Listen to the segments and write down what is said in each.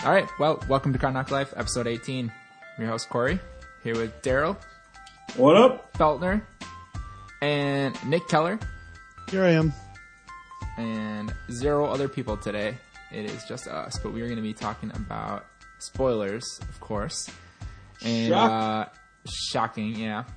All right, well, welcome to Card Knock Life, episode 18. I'm your host, Corey, here with Daryl. What up? Feltner. And Nick Keller. Here I am. And 0 other people today. It is just us, but we are going to be talking about spoilers, of course. And shocking, yeah.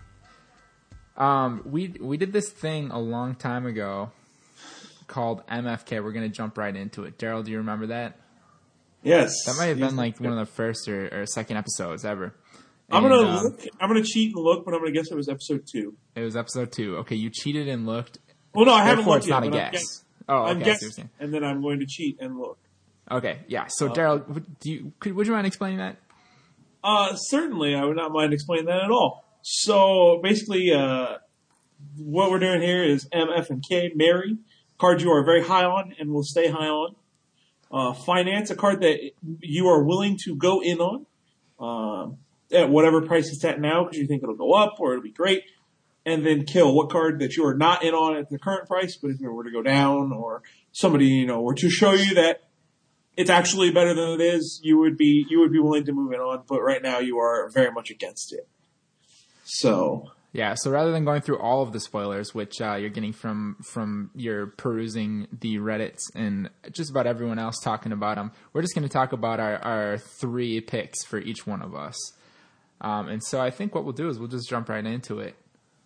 We did this thing a long time ago called MFK. We're going to jump right into it. Daryl, do you remember that? Yes. That might have been like one of the first or second episodes ever. I'm gonna cheat and look, but I'm gonna guess it was episode 2. It was episode 2. Okay, you cheated and looked. Well, no, I haven't looked it's yet. Not a guess. I'm guessing, and then I'm going to cheat and look. Okay, yeah. So Daryl, would you mind explaining that? Certainly, I would not mind explaining that at all. So basically, what we're doing here is MF and K, Mary, card you are very high on and will stay high on. Finance, a card that you are willing to go in on at whatever price it's at now because you think it'll go up or it'll be great. And then kill, what card that you are not in on at the current price, but if it were to go down or somebody, were to show you that it's actually better than it is, you would be willing to move it on. But right now you are very much against it. So. Yeah, so rather than going through all of the spoilers, which you're getting from your perusing the Reddits and just about everyone else talking about them, we're just going to talk about our 3 picks for each one of us. And so I think what we'll do is we'll just jump right into it.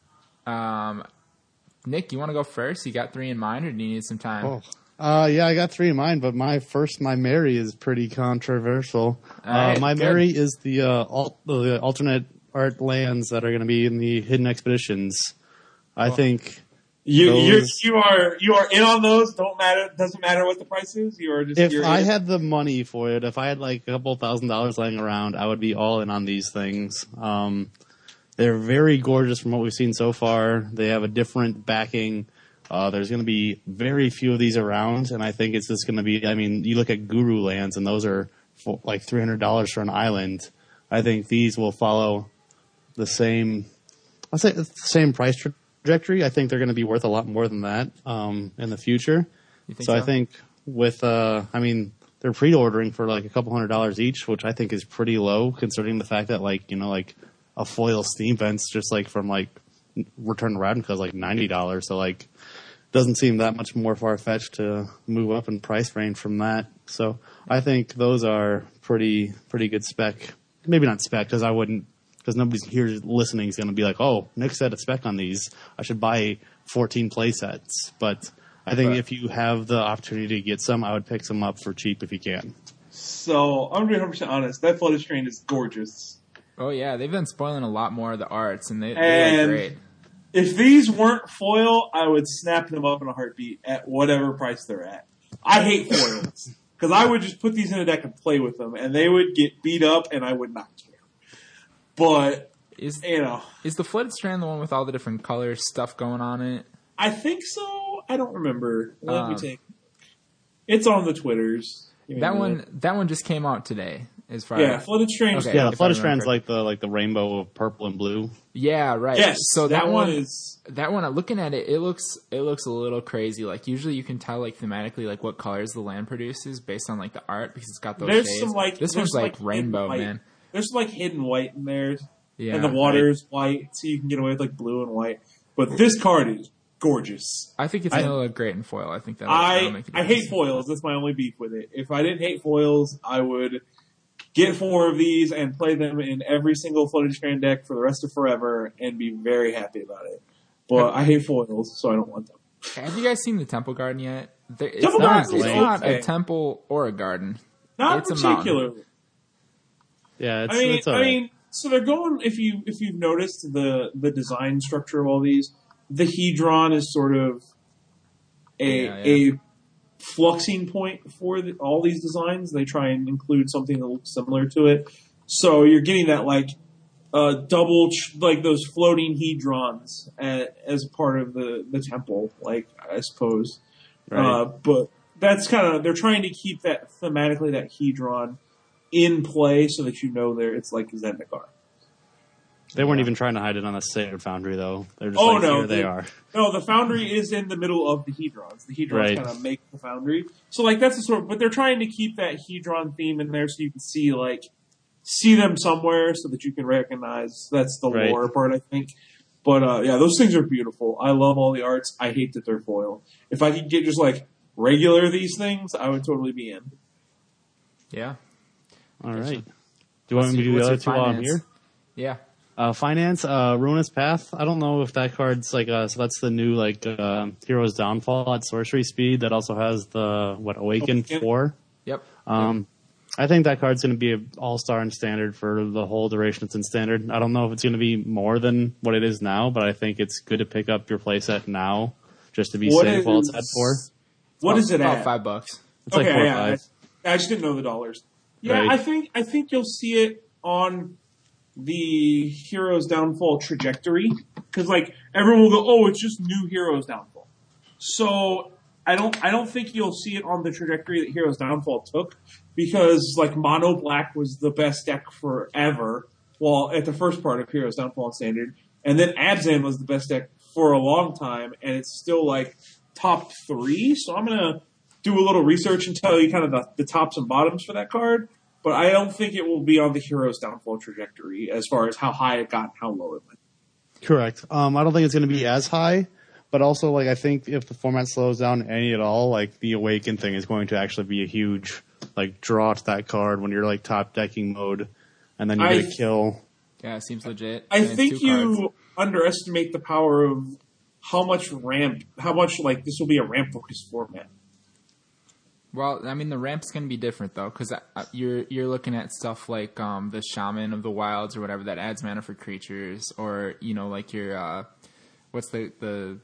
Nick, you want to go first? You got 3 in mind, or do you need some time? Yeah, I got 3 in mind, but my Mary is pretty controversial. Right, my good. Mary is the alternate art lands that are going to be in the Hidden Expeditions. I think you are in on those. Doesn't matter what the price is. If I had the money for it, if I had like a couple $1,000s laying around, I would be all in on these things. They're very gorgeous from what we've seen so far. They have a different backing. There's going to be very few of these around, and I think it's just going to be. I mean, you look at Guru lands, and those are like $300 for an island. I think these will follow the same. I'll say the same price trajectory. I think they're going to be worth a lot more than that in the future. So I think with they're pre-ordering for like a couple $100s each, which I think is pretty low considering the fact that like a foil Steam Fence just like from like Return to Ravnica is like $90. So like doesn't seem that much more far-fetched to move up in price range from that. So I think those are pretty good spec. Maybe not spec because nobody's here listening is going to be like, oh, Nick said a spec on these. I should buy 14 play sets. But I think if you have the opportunity to get some, I would pick some up for cheap if you can. So I'm going to be 100% honest. That Flooded Strand is gorgeous. Oh, yeah. They've been spoiling a lot more of the arts, and they look great. If these weren't foil, I would snap them up in a heartbeat at whatever price they're at. I hate foils because I would just put these in a deck and play with them, and they would get beat up, and I would not care. But, is the Flooded Strand the one with all the different color stuff going on it? I think so. I don't remember. Let me take. It's on the Twitters. That one just came out today. As far as Flooded Strand. Okay, the Flooded Strand's like the rainbow of purple and blue. Yeah, right. Yes, so that one is looking at it. It looks a little crazy. Like usually you can tell like thematically like what colors the land produces based on like the art because it's got those shades. This one's like rainbow, man. There's some like hidden white in there. Yeah, and the water is white, so you can get away with like blue and white. But this card is gorgeous. I think it's going to look great in foil. I think that I hate foils. That's my only beef with it. If I didn't hate foils, I would get 4 of these and play them in every single Flooded Strand deck for the rest of forever and be very happy about it. But I hate foils, so I don't want them. Have you guys seen the Temple Garden yet? It's not a temple or a garden. Not particularly. Yeah, I mean, so they're going. If you've noticed the design structure of all these, the Hedron is sort of a fluxing point for all these designs. They try and include something that looks similar to it. So you're getting that like double like those floating Hedrons as part of the temple, like I suppose. Right. But that's kind of they're trying to keep that thematically that Hedron in play so that it's like Zendikar. They weren't even trying to hide it on a standard foundry, though. They're just here they are. No, the foundry is in the middle of the Hedrons. The Hedrons Right. kind of make the foundry. So, that's the sort of, but they're trying to keep that Hedron theme in there so you can see them somewhere so that you can recognize that's the Right. lore part, I think. But, those things are beautiful. I love all the arts. I hate that they're foil. If I could get just, regular these things, I would totally be in. Yeah. All right. Do you want me to do the other two while I'm here? Yeah. Finance, Ruinous Path. I don't know if that card's so that's the new Hero's Downfall at sorcery speed. That also has the Awaken 4. Yep. I think that card's going to be an all-star in standard for the whole duration it's in standard. I don't know if it's going to be more than what it is now, but I think it's good to pick up your playset now just to be safe while it's at 4. What is it about at? $5. It's like 4 or 5. I just didn't know the dollars. Yeah, Right. I think you'll see it on the Heroes Downfall trajectory because everyone will go, oh, it's just new Heroes Downfall. So I don't think you'll see it on the trajectory that Heroes Downfall took because Mono Black was the best deck forever. Well, at the first part of Heroes Downfall in Standard, and then Abzan was the best deck for a long time, and it's still top 3. So I'm gonna do a little research and tell you kind of the tops and bottoms for that card. But I don't think it will be on the Heroes Downfall trajectory as far as how high it got and how low it went. Correct. I don't think it's going to be as high, but also I think if the format slows down any at all, the Awaken thing is going to actually be a huge draw to that card when you're top decking mode, and then you get a kill. Yeah, it seems legit. I And it's think 2 cards. you underestimate the power of how much this will be a ramp focused format. Well, I mean, the ramp's going to be different, though, because you're looking at stuff like the Shaman of the Wilds or whatever that adds mana for creatures, or, your, what's the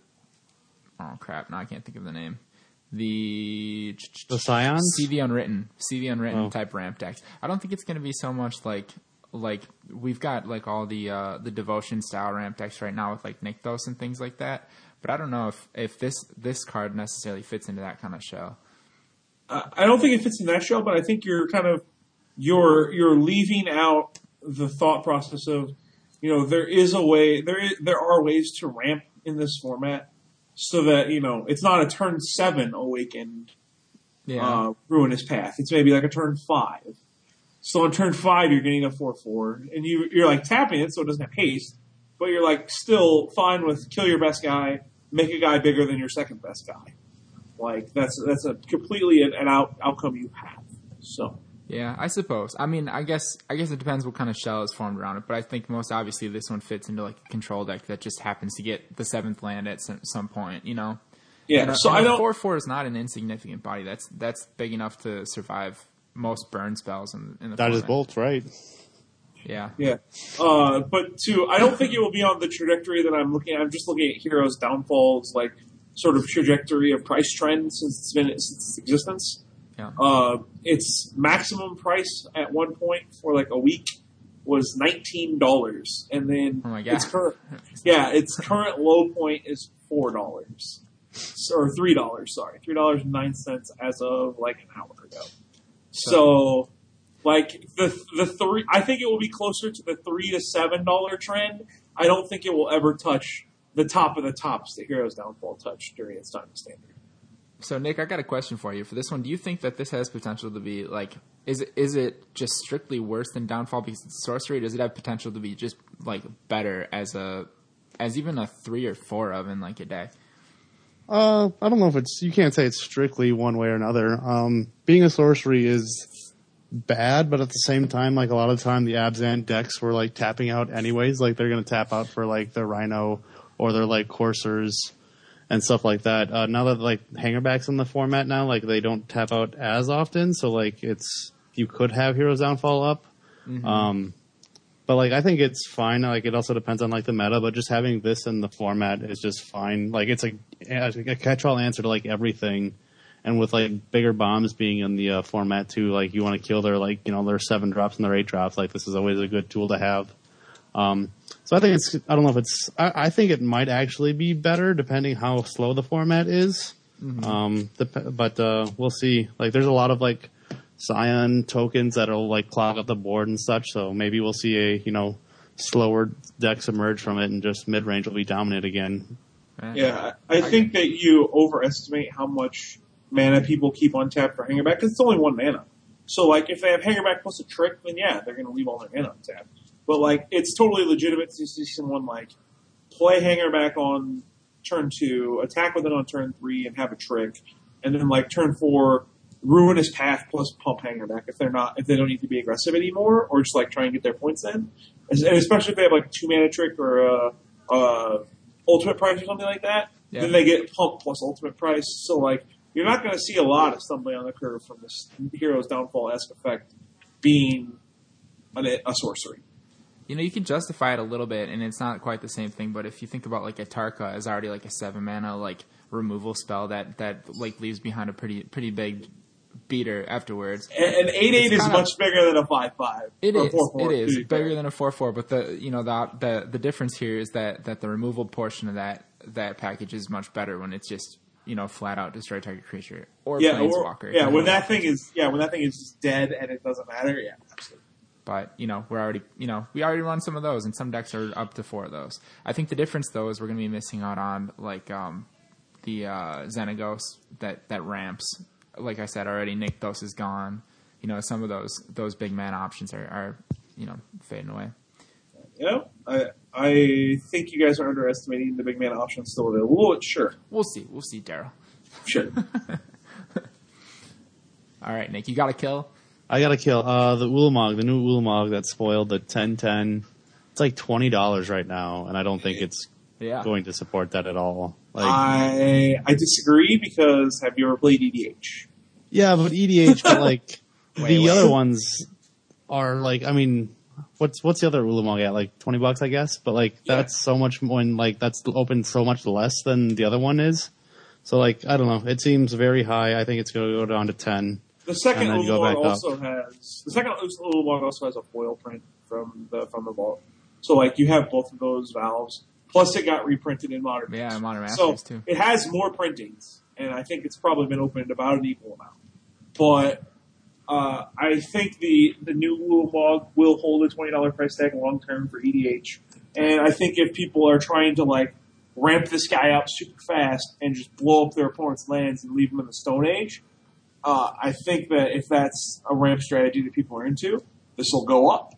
oh, crap, now I can't think of the name. The Scions? CV Unwritten type ramp decks. I don't think it's going to be so much like we've got all the Devotion style ramp decks right now with Nykthos and things like that, but I don't know if this card necessarily fits into that kind of shell. I don't think it fits in that shell, but I think you're you're leaving out the thought process of, there is a way, there are ways to ramp in this format so that, it's not a turn 7 Awakened Ruinous Path. It's maybe a turn 5. So on turn 5, you're getting a 4/4, and you're tapping it so it doesn't have haste, but you're still fine with kill your best guy, make a guy bigger than your second best guy. That's a completely an outcome you have. So yeah, I suppose. I mean, I guess it depends what kind of shell is formed around it. But I think most obviously this one fits into a control deck that just happens to get the 7th land at some point. Yeah. And so I don't. 4/4 is not an insignificant body. That's big enough to survive most burn spells in the. That is format. bolt, right? Yeah. Yeah. But I don't think it will be on the trajectory that I'm looking at. I'm just looking at Heroes Downfall's sort of trajectory of price trend since its existence. Yeah. Its maximum price at one point for a week was $19, and then Oh my God. its current low point is $4 or $3. Sorry, $3.09 as of an hour ago. So the three, I think it will be closer to the $3 to $7 trend. I don't think it will ever touch the top of the tops that Heroes Downfall touched during its time of Standard. So Nick, I got a question for you. For this one, do you think that this has potential to be is it just strictly worse than Downfall because it's sorcery? Or does it have potential to be just better as even a 3 or 4 of in a day? I don't know if you can't say it's strictly one way or another. Being a sorcery is bad, but at the same time, a lot of the time the Abzan decks were tapping out anyways. They're going to tap out for the Rhino or their coursers and stuff like that. Now that Hangerbacks in the format now, they don't tap out as often. So you could have Heroes Downfall up. Mm-hmm. But I think it's fine. It also depends on the meta, but just having this in the format is just fine. It's a catch-all answer to everything. And with bigger bombs being in the format too, you want to kill their their 7 drops and their 8 drops. This is always a good tool to have. So I think I don't know if it's, I think it might actually be better depending how slow the format is. Mm-hmm. But we'll see. There's a lot of Scion tokens that'll clog up the board and such. So maybe we'll see a, slower decks emerge from it, and just mid-range will be dominant again. Yeah, I think that you overestimate how much mana people keep on tap for Hangerback, because it's only 1 mana. So, like, if they have Hangerback plus a trick, then yeah, they're going to leave all their mana on tap. But, like, it's totally legitimate to see someone, like, play Hangerback on turn 2, attack with it on turn 3, and have a trick, and then, like, turn 4, Ruinous Path plus pump Hangerback if they don't need to be aggressive anymore, or just, like, try and get their points in. And especially if they have, like, a 2-mana trick or ultimate price or something like that, then they get pump plus ultimate price. So, like, you're not going to see a lot of stumbling on the curve from this Hero's Downfall-esque effect being a sorcery. You know, you can justify it a little bit, and it's not quite the same thing, but if you think about, like, Atarka is already, like, a 7-mana, like, removal spell that like, leaves behind a pretty big beater afterwards. And 8/8 is much bigger than a 5/5. It is bigger than a 4/4, but the difference here is that the removal portion of that package is much better when it's just, you know, flat out destroy target creature or Planeswalker. When that thing is just dead and it doesn't matter. Yeah, absolutely. But, you know, we already run some of those, and some decks are up to 4 of those. I think the difference, though, is we're going to be missing out on, like, the Xenagos that ramps. Like I said already, Nykthos is gone. You know, some of those big mana options are you know, fading away. Yeah, I think you guys are underestimating the big mana options still available. Well, sure. We'll see, Daryl. Sure. All right, Nick, you got a kill? I got to kill the Ulamog, the new Ulamog that spoiled the 10/10. It's like $20 right now, and I don't think it's going to support that at all. Like, I disagree, because have you ever played EDH? Yeah, but EDH, but like the other ones are like, I mean, what's the other Ulamog at? Like $20, I guess. But like that's so much when like that's open so much less than the other one is. So like I don't know. It seems very high. I think it's going to go down to 10. The second Ulamog also has a foil print from the vault. So like you have both of those valves. Plus it got reprinted in Modern Masters. Yeah, Modern Masters too. It has more printings, and I think it's probably been opened about an equal amount. But I think the new Ulamog will hold a $20 price tag long term for EDH. And I think if people are trying to like ramp this guy up super fast and just blow up their opponent's lands and leave them in the Stone Age, I think that if that's a ramp strategy that people are into, this will go up.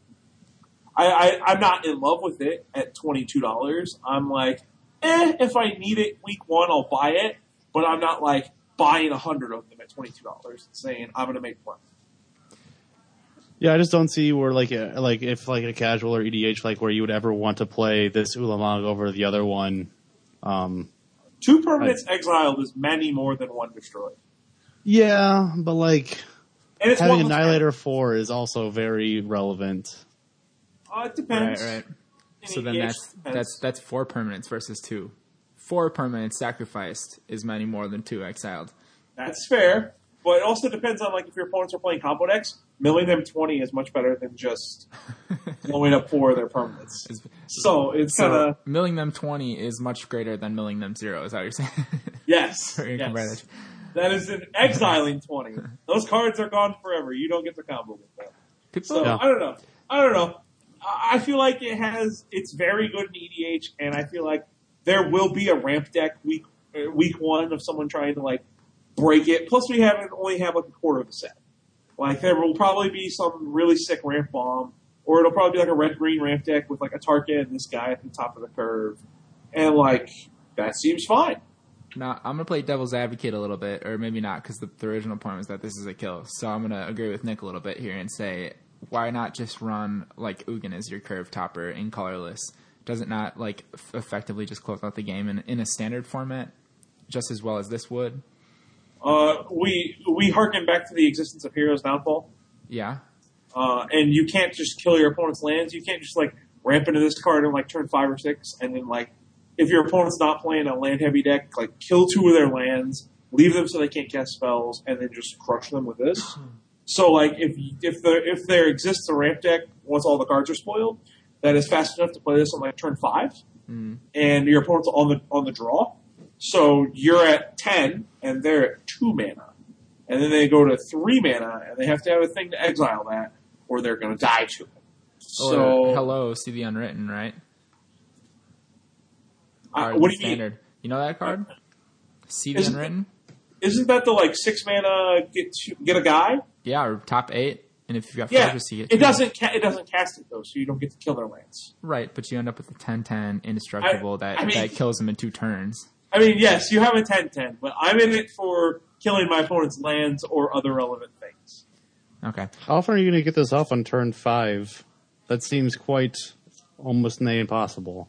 I'm not in love with it at $22. I'm like, if I need it week 1, I'll buy it. But I'm not like buying 100 of them at $22 and saying I'm going to make money. Yeah, I just don't see where if a casual or EDH where you would ever want to play this Ulamog over the other one. 2 permanents exiled is many more than 1 destroyed. Yeah, but and it's having Annihilator 4 is also very relevant. It depends. Right. So then that's 4 permanents versus 2. 4 permanents sacrificed is many more than 2 exiled. That's fair, but it also depends on if your opponents are playing combo decks. Milling them 20 is much better than just blowing up 4 of their permanents. So it's kind of milling them 20 is much greater than milling them 0. Is that what you're saying? Yes. That is an exiling 20. Those cards are gone forever. You don't get to combo with them. So I don't know. I feel like it's very good in EDH, and I feel like there will be a ramp deck week 1 of someone trying to break it. Plus, we only have a quarter of the set. There will probably be some really sick ramp bomb, or it'll probably be a red-green ramp deck with a Tarka and this guy at the top of the curve, and that seems fine. Now, I'm going to play devil's advocate a little bit, or maybe not, because the original point was that this is a kill. So I'm going to agree with Nick a little bit here and say, why not just run Ugin as your curve topper in colorless? Does it not effectively just close out the game in a standard format just as well as this would? We harken back to the existence of Hero's Downfall. Yeah. And you can't just kill your opponent's lands. You can't just ramp into this card in turn 5 or 6, and then if your opponent's not playing a land heavy deck, kill 2 of their lands, leave them so they can't cast spells, and then just crush them with this. So if there exists a ramp deck once all the cards are spoiled that is fast enough to play this on turn 5, and your opponent's on the draw, so you're at 10 and they're at 2 mana, and then they go to 3 mana and they have to have a thing to exile that, or they're going to die to it. So hello, see the unwritten, right? what do you standard. mean? You know that card? See the unwritten? Isn't that the 6 mana get a guy? Yeah, or top 8. And if you've got Yeah, focus, you get it 2. doesn't cast it though, so you don't get to kill their lands. Right, but you end up with a 10/10 indestructible that kills them in 2 turns. I mean, yes, you have a 10/10, but I'm in it for killing my opponent's lands or other relevant things. Okay. How often are you going to get this off on turn 5? That seems quite almost nigh impossible.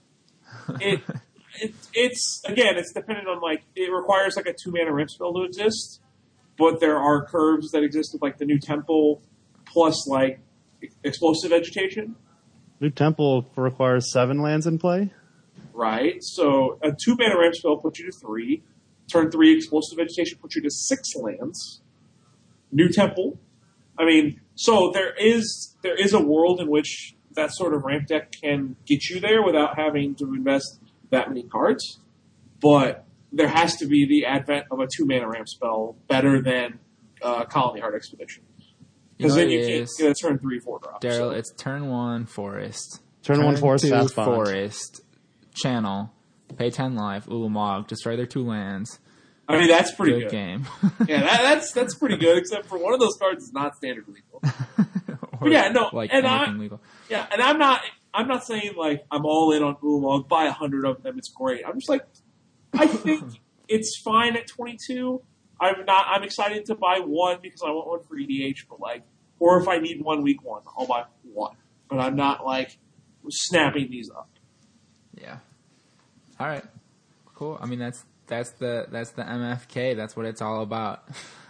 It's dependent on it requires a 2 mana ramp spell to exist, but there are curves that exist with the new temple plus explosive vegetation. New Temple requires 7 lands in play? Right. So a 2 mana ramp spell puts you to 3. Turn 3 explosive vegetation puts you to 6 lands. New temple. I mean, so there is a world in which that sort of ramp deck can get you there without having to invest that many cards. But there has to be the advent of a 2 mana ramp spell better than Colony Heart Expedition. Because then you can't get a turn 3/4 drop. Daryl, So. it's turn 1 forest. Turn 1 forest, 2 fast bond. forest. Channel. Pay 10 life. Ulamog. Destroy their 2 lands. I mean, that's pretty Good good. game. Yeah, that's pretty good, except for one of those cards is not standard lethal. But yeah, no, and anything legal. Yeah, and I'm not saying I'm all in on Ulamog, buy 100 of them, it's great. I'm just I think it's fine at 22. I'm excited to buy 1 because I want one for EDH, but or if I need 1 week 1, I'll buy 1. But I'm not snapping these up. Yeah. All right. Cool. I mean, that's the MFK. That's what it's all about.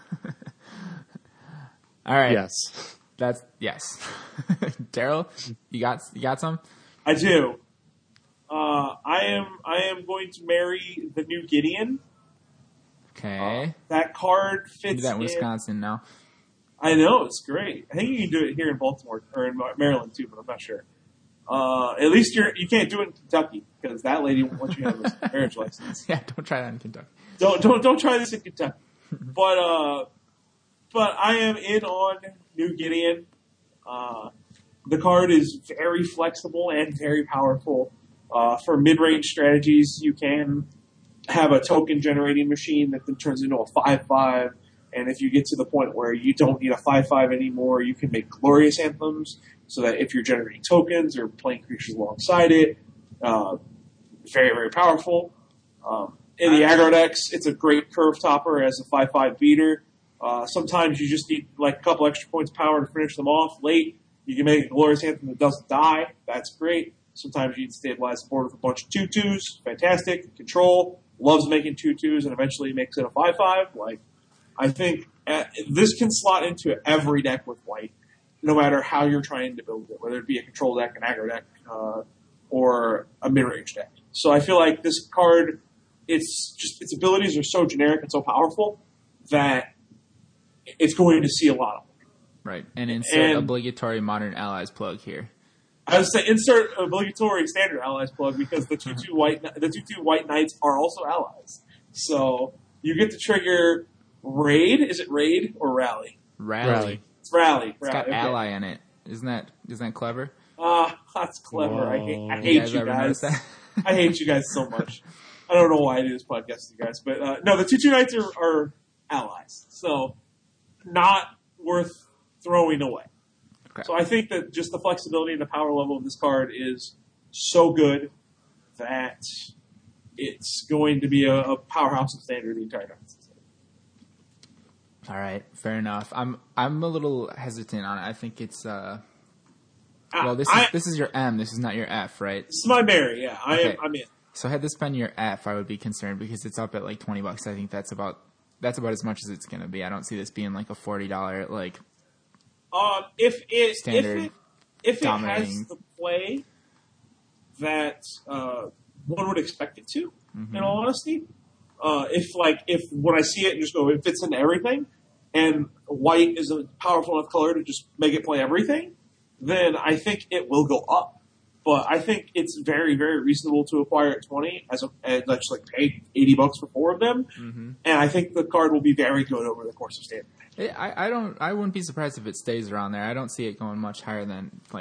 All right. Yes. Yes. Daryl, you got some? I do. I am going to marry the new Gideon. Okay. That card fits. Do that in in. Wisconsin now. I know, it's great. I think you can do it here in Baltimore or in Maryland too, but I'm not sure. At least you can't do it in Kentucky because that lady won't let you have a marriage license. Yeah, don't try that in Kentucky. Don't try this in Kentucky. But I am in on New Gideon. The card is very flexible and very powerful. For mid-range strategies, you can have a token generating machine that then turns into a 5/5. And if you get to the point where you don't need a 5/5 anymore, you can make glorious anthems so that if you're generating tokens or playing creatures alongside it, very, very powerful. In the aggro decks, it's a great curve topper as a 5/5 beater. Sometimes you just need a couple extra points of power to finish them off late. You can make a glorious anthem that doesn't die. That's great. Sometimes you need to stabilize the board with a bunch of 2/2s. Fantastic. Control. Loves making 2/2s and eventually makes it a 5/5. I think this can slot into every deck with white, no matter how you're trying to build it, whether it be a control deck, an aggro deck, or a mid-range deck. So I feel like this card, its abilities are so generic and so powerful that it's going to see a lot of them. Right, and insert obligatory Modern Allies plug here. I would say insert obligatory standard allies plug because the 2/2 white knights are also allies. So you get to trigger raid. Is it raid or rally? Rally. It's rally. It's got ally in it. Isn't that clever? That's clever. I hate you ever guys. notice that? I hate you guys so much. I don't know why I do this podcast with you guys, but no, the 2/2 knights are allies, so not worth throwing away. Okay. So I think that just the flexibility and the power level of this card is so good that it's going to be a powerhouse of standard the entire time. All right, fair enough. I'm a little hesitant on it. I think it's this is your M. This is not your F, right? This is my Mary. Yeah, I'm in. So had this been your F, I would be concerned because it's up at $20. I think that's about as much as it's going to be. I don't see this being a $40 standard. If it dominating. has the play that one would expect it to, Mm-hmm. in all honesty, if when I see it and just go, it fits into everything, and white is a powerful enough color to just make it play everything, then I think it will go up. But I think it's very, very reasonable to acquire at 20 and just pay $80 for 4 of them. Mm-hmm. And I think the card will be very good over the course of standard. I wouldn't be surprised if it stays around there. I don't see it going much higher than $20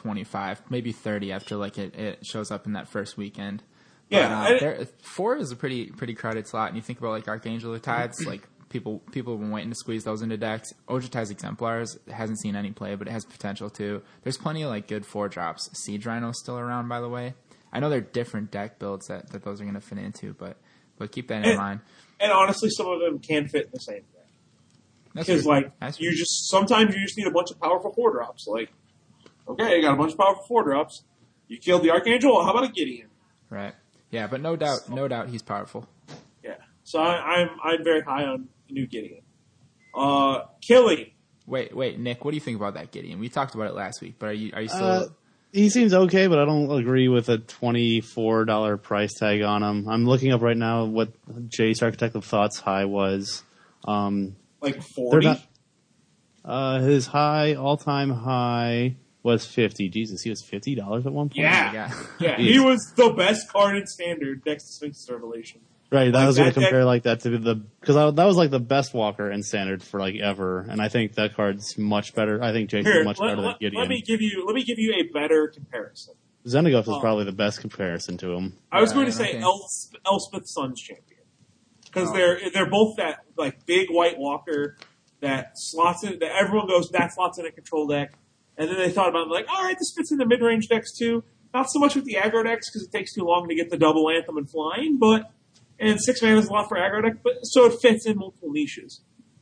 25, maybe 30 after like it shows up in that first weekend. Yeah, But, 4 is a pretty crowded slot, and you think about like Archangel of Tides, like people have been waiting to squeeze those into decks. Ojutai's Exemplars hasn't seen any play, but it has potential too. There's plenty of like good 4-drops. Siege Rhino's still around, by the way. I know they're different deck builds that those are going to fit into, but keep that in mind. And honestly, some of them can fit in the same deck. Because sometimes you just need a bunch of powerful 4-drops. Like, okay, you got a bunch of powerful 4-drops. You killed the Archangel. Well, how about a Gideon? Right. Yeah, but no doubt he's powerful. Yeah. So I'm very high on the new Gideon. Killy. Wait, Nick, what do you think about that Gideon? We talked about it last week, but are you still? He seems okay, but I don't agree with a $24 price tag on him. I'm looking up right now what Jace Architect of Thought's high was. Like 40? His all-time high was 50. Jesus, he was $50 at one point? Yeah. He was the best card in Standard next to Sphinx's Revelation. Right, I was going to compare like that to because that was like the best Walker in Standard for like ever, and I think that card's much better. I think Jace is much better than Gideon. Let me give you a better comparison. Xenagos is probably the best comparison to him. I was going to say Elspeth Sun's Champion because they're both that like big white Walker that slots in that everyone goes that slots in a control deck, and then they thought about it, like, all right, this fits in the mid range decks too. Not so much with the aggro decks because it takes too long to get the double Anthem and flying, but. And 6 mana is a lot for aggro deck, but so it fits in multiple niches.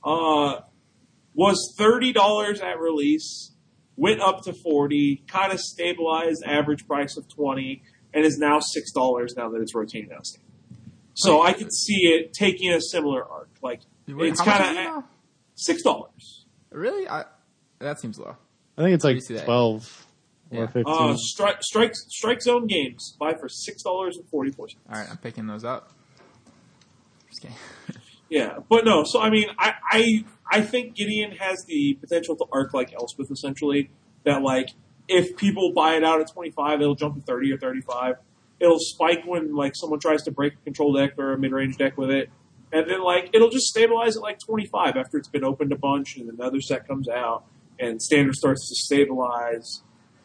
Was $30 at release, went up to $40, kind of stabilized average price of $20, and is now $6 now that it's rotating out standard. So I can see it taking a similar arc. Like it's kind of $6. Really? That seems low. I think it's like 12 or 15. Strike Zone Games buy for $6.44. All right, I'm picking those up. Yeah, but no. So I mean, I think Gideon has the potential to arc like Elspeth. Essentially, that like if people buy it out at 25, it'll jump to 30 or 35. It'll spike when like someone tries to break a control deck or a mid range deck with it, and then like it'll just stabilize at like 25 after it's been opened a bunch, and another set comes out, and Standard starts to stabilize.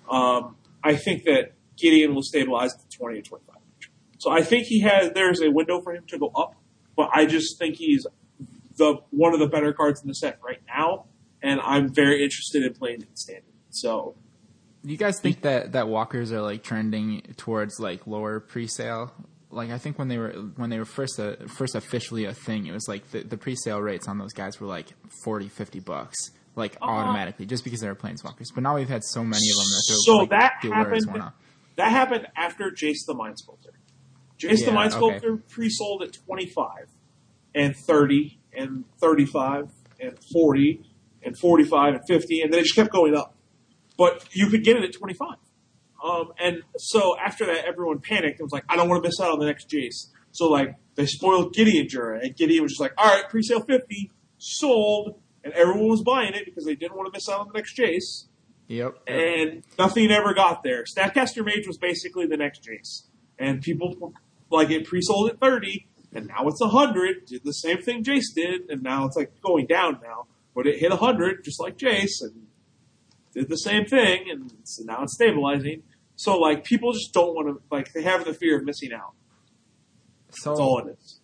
I think that Gideon will stabilize at 20 or 25. So I think there's a window for him to go up. But I just think he's one of the better cards in the set right now, and I'm very interested in playing in Standard. So, do you guys think that walkers are like trending towards like lower pre-sale? Like I think when they were first officially a thing, it was like the pre-sale rates on those guys were like $40-$50, like automatically, just because they were planeswalkers. But now we've had so many of them that happened after Jace the Mind Sculptor. Jace the Mind Sculptor pre-sold at 25 and 30 and 35 and 40 and 45 and 50, and then it just kept going up. But you could get it at 25. And so after that, everyone panicked and was like, I don't want to miss out on the next Jace. So like they spoiled Gideon Jura, and Gideon was just like, all right, pre-sale 50, sold, and everyone was buying it because they didn't want to miss out on the next Jace. Yep. And nothing ever got there. Statcaster Mage was basically the next Jace. And people... Like it pre-sold at 30, and now it's 100. Did the same thing Jace did, and now it's like going down now. But it hit 100 just like Jace, and did the same thing, and so now it's stabilizing. So like people just don't want to like they have the fear of missing out. So that's all it is.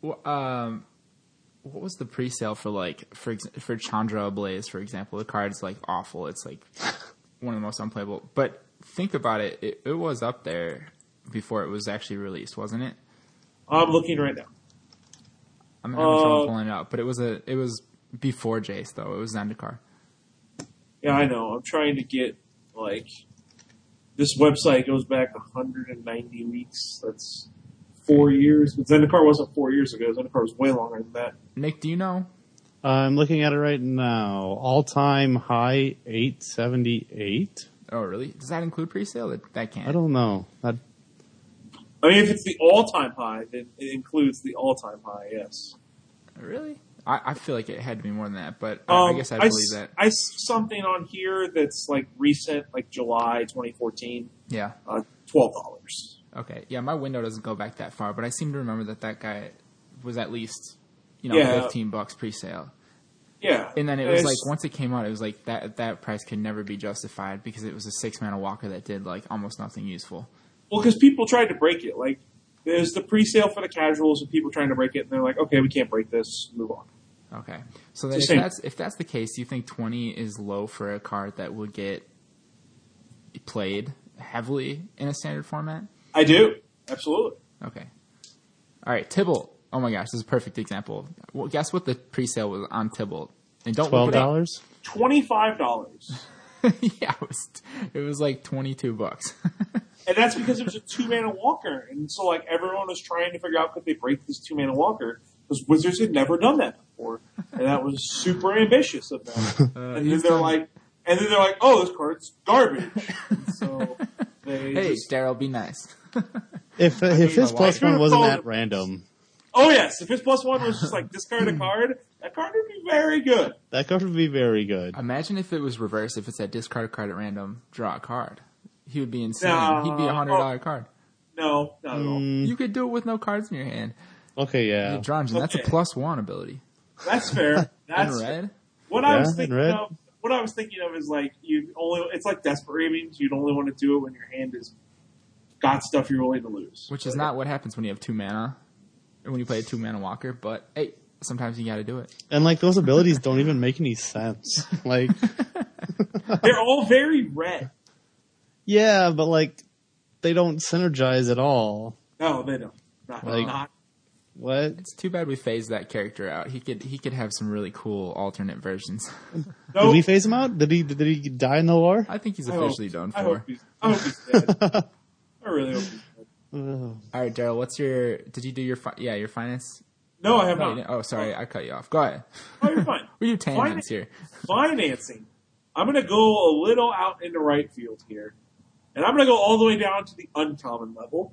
What was the pre-sale for like for Chandra Ablaze, for example? The card's like awful. It's like one of the most unplayable. But think about it. It was up there before it was actually released, wasn't it? I'm looking right now. I'm having trouble pulling it up, but it was before Jace though. It was Zendikar. Yeah, I know. I'm trying to get like this website goes back 190 weeks. That's 4 years. But Zendikar wasn't 4 years ago. Zendikar was way longer than that. Nick, do you know? I'm looking at it right now. All-time high 878. Oh, really? Does that include pre-sale? That can't. I don't know. I mean, if it's the all-time high, then it includes the all-time high, yes. Really? I feel like it had to be more than that, but I guess I believe that. I see something on here that's like recent, like July 2014. Yeah. $12. Okay. Yeah, my window doesn't go back that far, but I seem to remember that guy was at least, $15 pre-sale. Yeah. And then it was like, once it came out, it was like that price could never be justified because it was a 6-mana walker that did like almost nothing useful. Well, because people tried to break it. Like, there's the pre-sale for the casuals and people trying to break it, and they're like, okay, we can't break this, move on. Okay. So then if that's the case, do you think 20 is low for a card that would get played heavily in a standard format? I do. Absolutely. Okay. All right, Tibalt. Oh my gosh, this is a perfect example. Well, guess what the pre-sale was on Tibalt? And don't $12? $25. Yeah, it was like $22. And that's because it was a 2-mana walker. And so, like, everyone was trying to figure out could they break this 2-mana walker because Wizards had never done that before. And that was super ambitious of them. And then they're like, oh, this card's garbage. And so hey, Daryl, be nice. If his +1 wasn't at random. Oh, yes. If his +1 was just like discard a card, that card would be very good. That card would be very good. Imagine if it was reversed. If it's that discard a card at random, draw a card. He would be insane. No. He'd be $100 card. No, not at all. You could do it with no cards in your hand. Okay, yeah. That's a +1 ability. That's fair. That's in red? What I was thinking of is like it's like desperate ravings. You'd only want to do it when your hand is got stuff you're willing to lose. Which is not what happens when you have 2 mana. Or when you play a 2-mana walker, but hey, sometimes you gotta do it. And like those abilities don't even make any sense. Like they're all very red. Yeah, but like they don't synergize at all. No, they don't. Not. What? It's too bad we phased that character out. He could have some really cool alternate versions. Did we phase him out? Did he die in the war? I think he's officially done for. I hope he's dead. I really hope he's dead. All right, Daryl, did you do your finance? No, I have not. Oh, sorry, I cut you off. Go ahead. Oh, you're fine. We do tangents here. Financing. I'm going to go a little out into right field here. And I'm going to go all the way down to the uncommon level.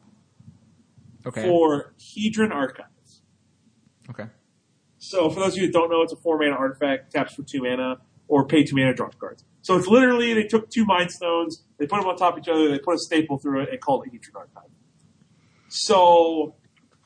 Okay. For Hedron Archives. Okay. So for those of you who don't know, it's a 4-mana artifact, taps for 2 mana, or pay 2 mana, draw 2 cards. So it's literally, they took 2 Mind Stones, they put them on top of each other, they put a staple through it, and called it Hedron Archive. So,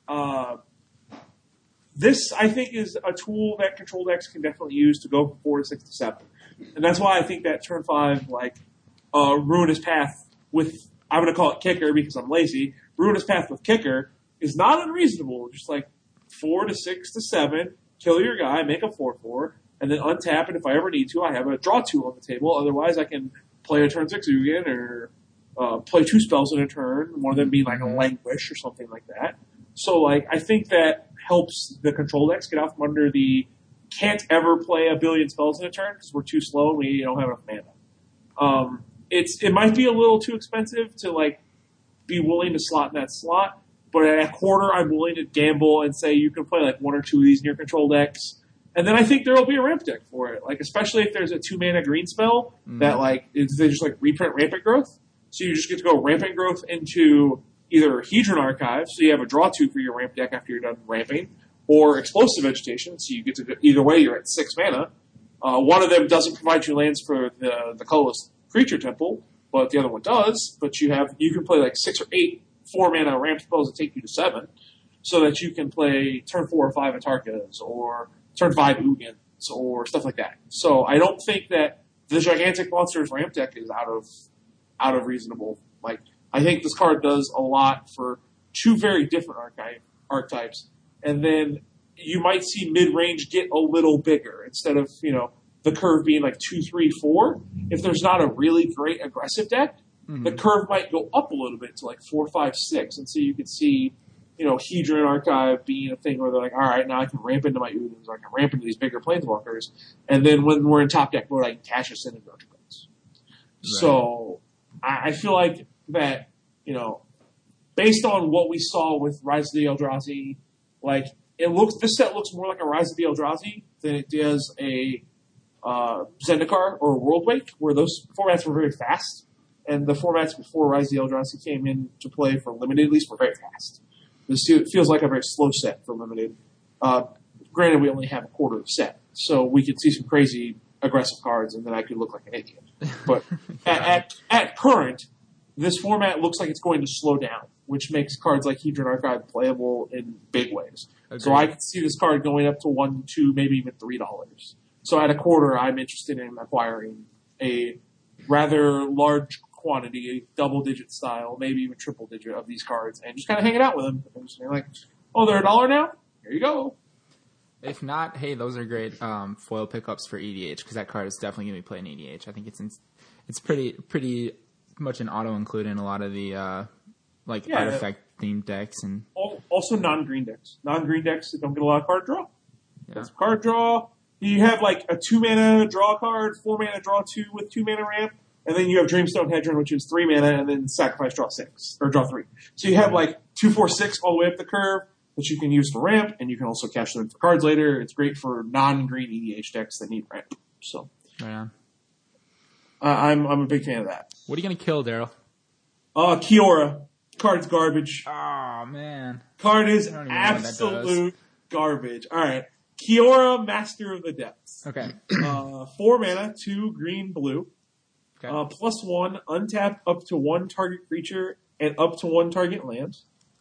this, I think, is a tool that Control decks can definitely use to go from 4 to 6 to 7. And that's why I think that turn 5, Ruinous Path with, I'm going to call it Kicker because I'm lazy, Ruinous Path with Kicker is not unreasonable. Just 4 to 6 to 7, kill your guy, make a 4/4, and then untap it if I ever need to. I have a draw 2 on the table. Otherwise, I can play a turn 6 Ugin or play 2 spells in a turn, one of them being a Languish or something like that. So, I think that helps the Control decks get out from under the can't ever play a billion spells in a turn because we're too slow and we don't have enough mana. It might be a little too expensive to, be willing to slot in that slot, but at a quarter, I'm willing to gamble and say you can play 1 or 2 of these in your Control decks. And then I think there will be a ramp deck for it. Especially if there's a 2-mana green spell that they just reprint Rampant Growth. So you just get to go Rampant Growth into either Hedron Archive, so you have a draw 2 for your ramp deck after you're done ramping, or Explosive Vegetation, so you get to either way you're at 6 mana. One of them doesn't provide you lands for the colorless creature temple, but the other one does. But you can play 6 or 8 4-mana ramp spells that take you to 7, so that you can play turn 4 or 5 Atarkas, or turn 5 Ugins, or stuff like that. So I don't think that the Gigantic Monsters ramp deck is out of reasonable. I think this card does a lot for 2 very different archetypes, and then you might see mid-range get a little bigger instead of the curve being 2, 3, 4. If there's not a really great aggressive deck, the curve might go up a little bit to 4, 5, 6, and so you could see Hedron Archive being a thing where they're all right, now I can ramp into my Ugins, or I can ramp into these bigger Planeswalkers, and then when we're in top deck mode, I can cash us in and draw 2 cards. Right. So I feel like that, based on what we saw with Rise of the Eldrazi, this set looks more like a Rise of the Eldrazi than it does a Zendikar or Worldwake, where those formats were very fast, and the formats before Rise of the Eldrazi came into play for Limited, at least, were very fast. This feels like a very slow set for Limited. Granted, we only have a quarter of the set, so we could see some crazy aggressive cards, and then I could look like an idiot. But at current, this format looks like it's going to slow down. which makes cards like Hedron Archive playable in big ways. Agreed. So I could see this card going up to $1, $2, maybe even $3. So at a quarter, I'm interested in acquiring a rather large quantity, a double-digit style, maybe even triple-digit of these cards, and just kind of hanging out with them. And just being like, oh, they're $1 now? Here you go. If not, hey, those are great foil pickups for EDH because that card is definitely going to be playing EDH. I think it's pretty much an auto include in a lot of the artifact themed decks and also non-green decks. Non-green decks that don't get a lot of card draw. yeah. That's card draw. You have like a 2-mana draw card, 4-mana draw 2 with 2-mana ramp, and then you have Dreamstone Hedron, which is 3 mana, and then sacrifice draw 6 or draw 3. So you have like 2, 4, 6 all the way up the curve that you can use for ramp, and you can also cash them for cards later. It's great for non-green EDH decks that need ramp. So Right on. I'm a big fan of that. What are you going to kill, Daryl? Kiora. Card's garbage. Oh, man. Card is I don't even know what that absolute garbage. All right. Kiora, Master of the Depths. Okay. 4 mana, 2 green, blue. Okay. +1, untap up to 1 target creature and up to 1 target land.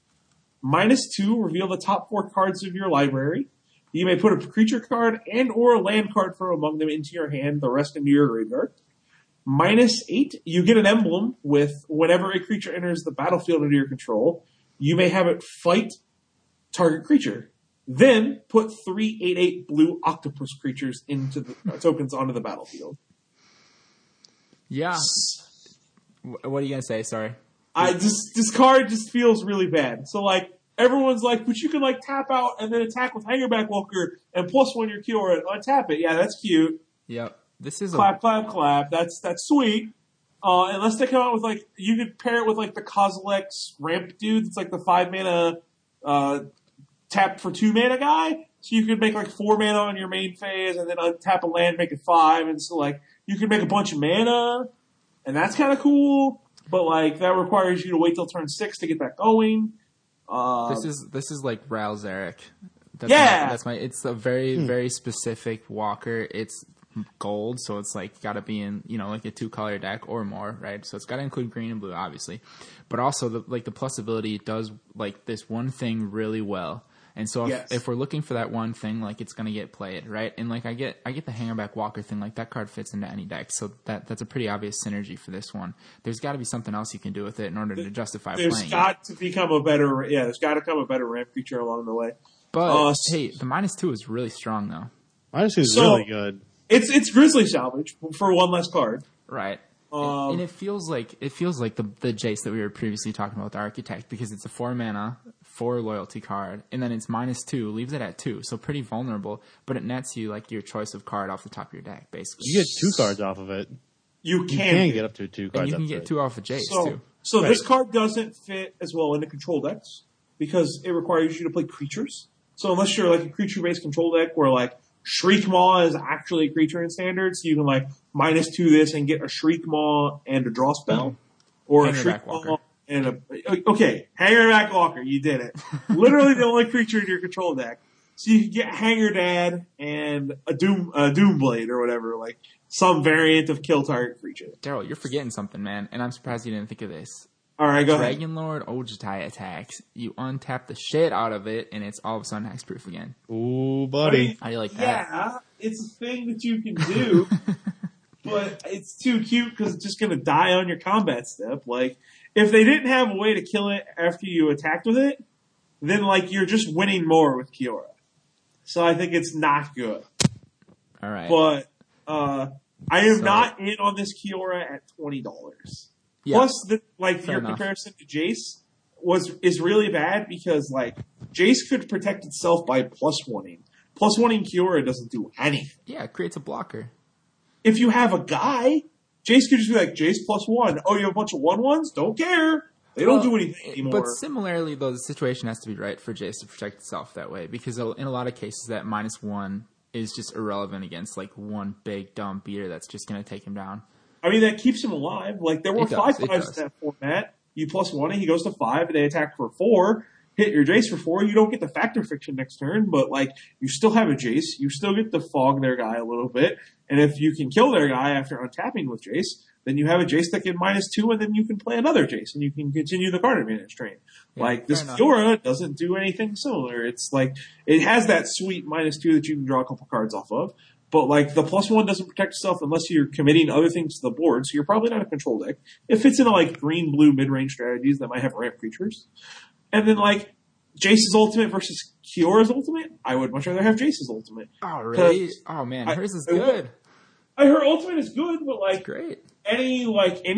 -2, reveal the top 4 cards of your library. You may put a creature card and or a land card from among them into your hand, the rest into your graveyard. -8, you get an emblem with whenever a creature enters the battlefield under your control, you may have it fight target creature. Then put 3 8/8 blue octopus creatures into the tokens onto the battlefield. Yeah. What are you going to say? Sorry. This card just feels really bad. So like everyone's like, but you can like tap out and then attack with Hangerback Walker and +1 your Kiora and untap it. Yeah, that's cute. Yep. This is Clap, clap, clap. That's sweet. Unless they come out with like, you could pair it with like the Kozilek's ramp dude. It's like the 5 mana tap for 2 mana guy. So you could make like 4 mana on your main phase and then untap a land, make it 5. And so like you could make a bunch of mana, and that's kind of cool. But like that requires you to wait till turn 6 to get that going. This is like Ral Zarek. It's a very, very specific walker. It's gold, so it's like got to be in, like a 2-color deck or more, right? So it's got to include green and blue, obviously. But also the plus ability does like this one thing really well. And so if we're looking for that one thing, like it's going to get played, right? And like I get the Hangerback Walker thing, like that card fits into any deck. So that's a pretty obvious synergy for this one. There's got to be something else you can do with it in order to justify playing it. There's got to come a better ramp feature along the way. But hey, the -2 is really strong though. -2 is really good. It's Grizzly Salvage for one less card. Right. And it feels like the Jace that we were previously talking about with the Architect, because it's a 4 mana, 4 loyalty card, and then it's -2, leaves it at 2, so pretty vulnerable, but it nets you like your choice of card off the top of your deck, basically. You get 2 cards off of it. You can get up to 2 cards. And you can get 2 off of Jace too. So this card doesn't fit as well into control decks because it requires you to play creatures. So unless you're like a creature-based control deck where like Shriek Maw is actually a creature in standard, so you can like -2 this and get a Shriek Maw and a draw spell, or a Shriek Maw and Hangerback Walker. You did it. Literally the only creature in your control deck. So you can get Hanger Dad and a Doomblade or whatever, like some variant of kill target creature. Daryl, you're forgetting something, man, and I'm surprised you didn't think of this. All right, go ahead. Dragon Lord Ojutai attacks. You untap the shit out of it, and it's all of a sudden hexproof again. Ooh, buddy. How do you like that? Yeah, it's a thing that you can do, but it's too cute because it's just going to die on your combat step. Like, if they didn't have a way to kill it after you attacked with it, then, like, you're just winning more with Kiora. So I think it's not good. All right. But I am not in on this Kiora at $20. Yeah. Plus, your comparison to Jace is really bad because, like, Jace could protect itself by +1ing. +1ing Kiora doesn't do anything. Yeah, it creates a blocker. If you have a guy, Jace could just be like, Jace +1. Oh, you have a bunch of 1/1s? Don't care. They don't do anything anymore. But similarly, though, the situation has to be right for Jace to protect itself that way because in a lot of cases, that -1 is just irrelevant against, like, one big, dumb beater that's just going to take him down. I mean, that keeps him alive. Like, there were 5 5s in that format. You +1 and he goes to 5, and they attack for 4. Hit your Jace for 4. You don't get the Factor Fiction next turn, but, like, you still have a Jace. You still get to fog their guy a little bit. And if you can kill their guy after untapping with Jace, then you have a Jace that can -2, and then you can play another Jace, and you can continue the card advantage train. Yeah, like, this enough. Kiora doesn't do anything similar. It's like, it has that sweet -2 that you can draw a couple cards off of, but like, the +1 doesn't protect itself unless you're committing other things to the board, so you're probably not a control deck. It fits into like green-blue mid-range strategies that might have ramp creatures. And then like, Jace's ultimate versus Kiora's ultimate, I would much rather have Jace's ultimate. Oh, really? Oh, man. Hers is good. Her ultimate is good, but like, Great. any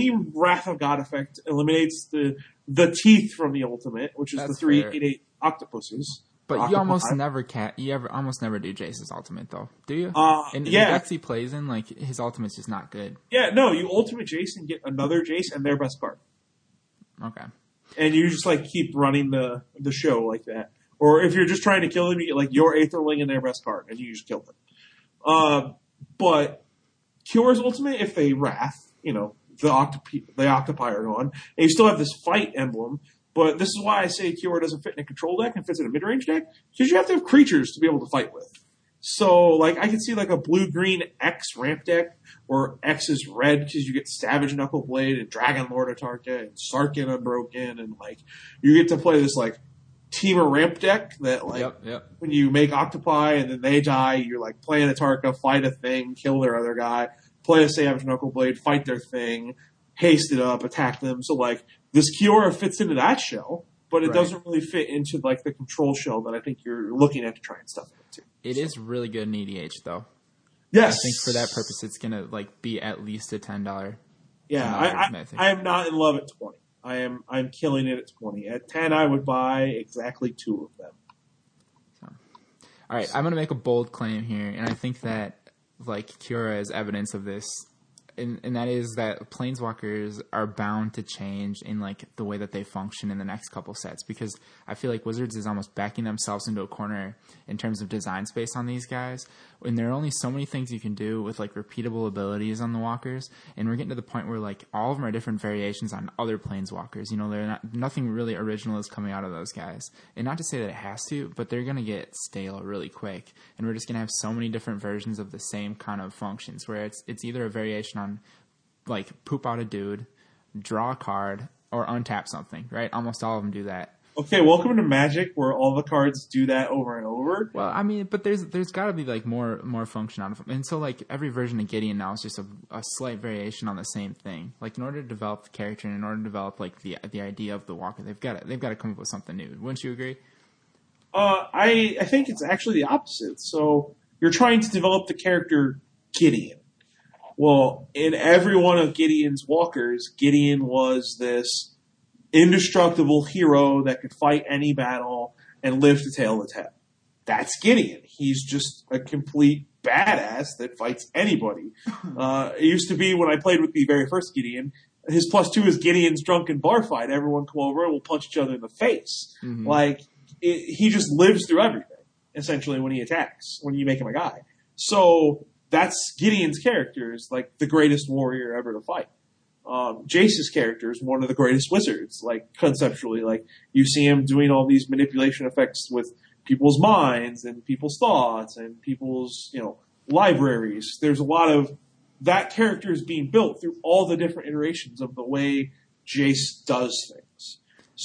Wrath of God effect eliminates the teeth from the ultimate, which is That's the 3 fair. 8/8 octopuses. But you almost never almost never do Jace's ultimate, though, do you? And the yeah. decks he plays in, like, his ultimate's just not good. Yeah, no, you ultimate Jace and get another Jace and their best card. Okay. And you just like keep running the show like that. Or if you're just trying to kill them, you get like your Aetherling and their best card, and you just kill them. But Kiora's ultimate, if they Wrath, the Octopi are gone, and you still have this fight emblem. But this is why I say Kiora doesn't fit in a control deck and fits in a mid-range deck, because you have to have creatures to be able to fight with. So, like, I can see like a blue-green X ramp deck, or X is red because you get Savage Knuckleblade and Dragon Lord Atarka and Sarkin Unbroken, and like, you get to play this like Temur ramp deck that like, Yep. when you make Octopi and then they die, you're like playing Atarka, fight a thing, kill their other guy, play a Savage Knuckleblade, fight their thing, haste it up, attack them. So like, this Kiora fits into that shell, but it doesn't really fit into like the control shell that I think you're looking at to try and stuff it into. It is really good in EDH, though. Yes. I think for that purpose, it's going to like be at least a $10. Yeah, I am not in love at 20. I'm killing it at 20. At 10, I would buy exactly 2 of them. So, all right, I'm going to make a bold claim here, and I think that like Kiora is evidence of this. And that is that planeswalkers are bound to change in like the way that they function in the next couple sets, because I feel like Wizards is almost backing themselves into a corner in terms of design space on these guys. And there are only so many things you can do with like repeatable abilities on the walkers, and we're getting to the point where like all of them are different variations on other planeswalkers. They're nothing really original is coming out of those guys. And not to say that it has to, but they're gonna get stale really quick, and we're just gonna have so many different versions of the same kind of functions where it's either a variation on like poop out a dude, draw a card, or untap something, right? Almost all of them do that. Okay, welcome to Magic, where all the cards do that over and over. Well, I mean, but there's got to be like more function out of them, and so like every version of Gideon now is just a slight variation on the same thing. Like in order to develop the character and in order to develop like the idea of the Walker, they've got to come up with something new. Wouldn't you agree? I think it's actually the opposite. So you're trying to develop the character Gideon. Well, in every one of Gideon's walkers, Gideon was this indestructible hero that could fight any battle and live to tell the tale. That's Gideon. He's just a complete badass that fights anybody. It used to be when I played with the very first Gideon, his +2 is Gideon's drunken bar fight. Everyone come over and we'll punch each other in the face. Mm-hmm. Like, he just lives through everything, essentially, when he attacks, when you make him a guy. So that's Gideon's character, is like the greatest warrior ever to fight. Jace's character is one of the greatest wizards, like conceptually. Like, you see him doing all these manipulation effects with people's minds and people's thoughts and people's, libraries. There's a lot of that character is being built through all the different iterations of the way Jace does things.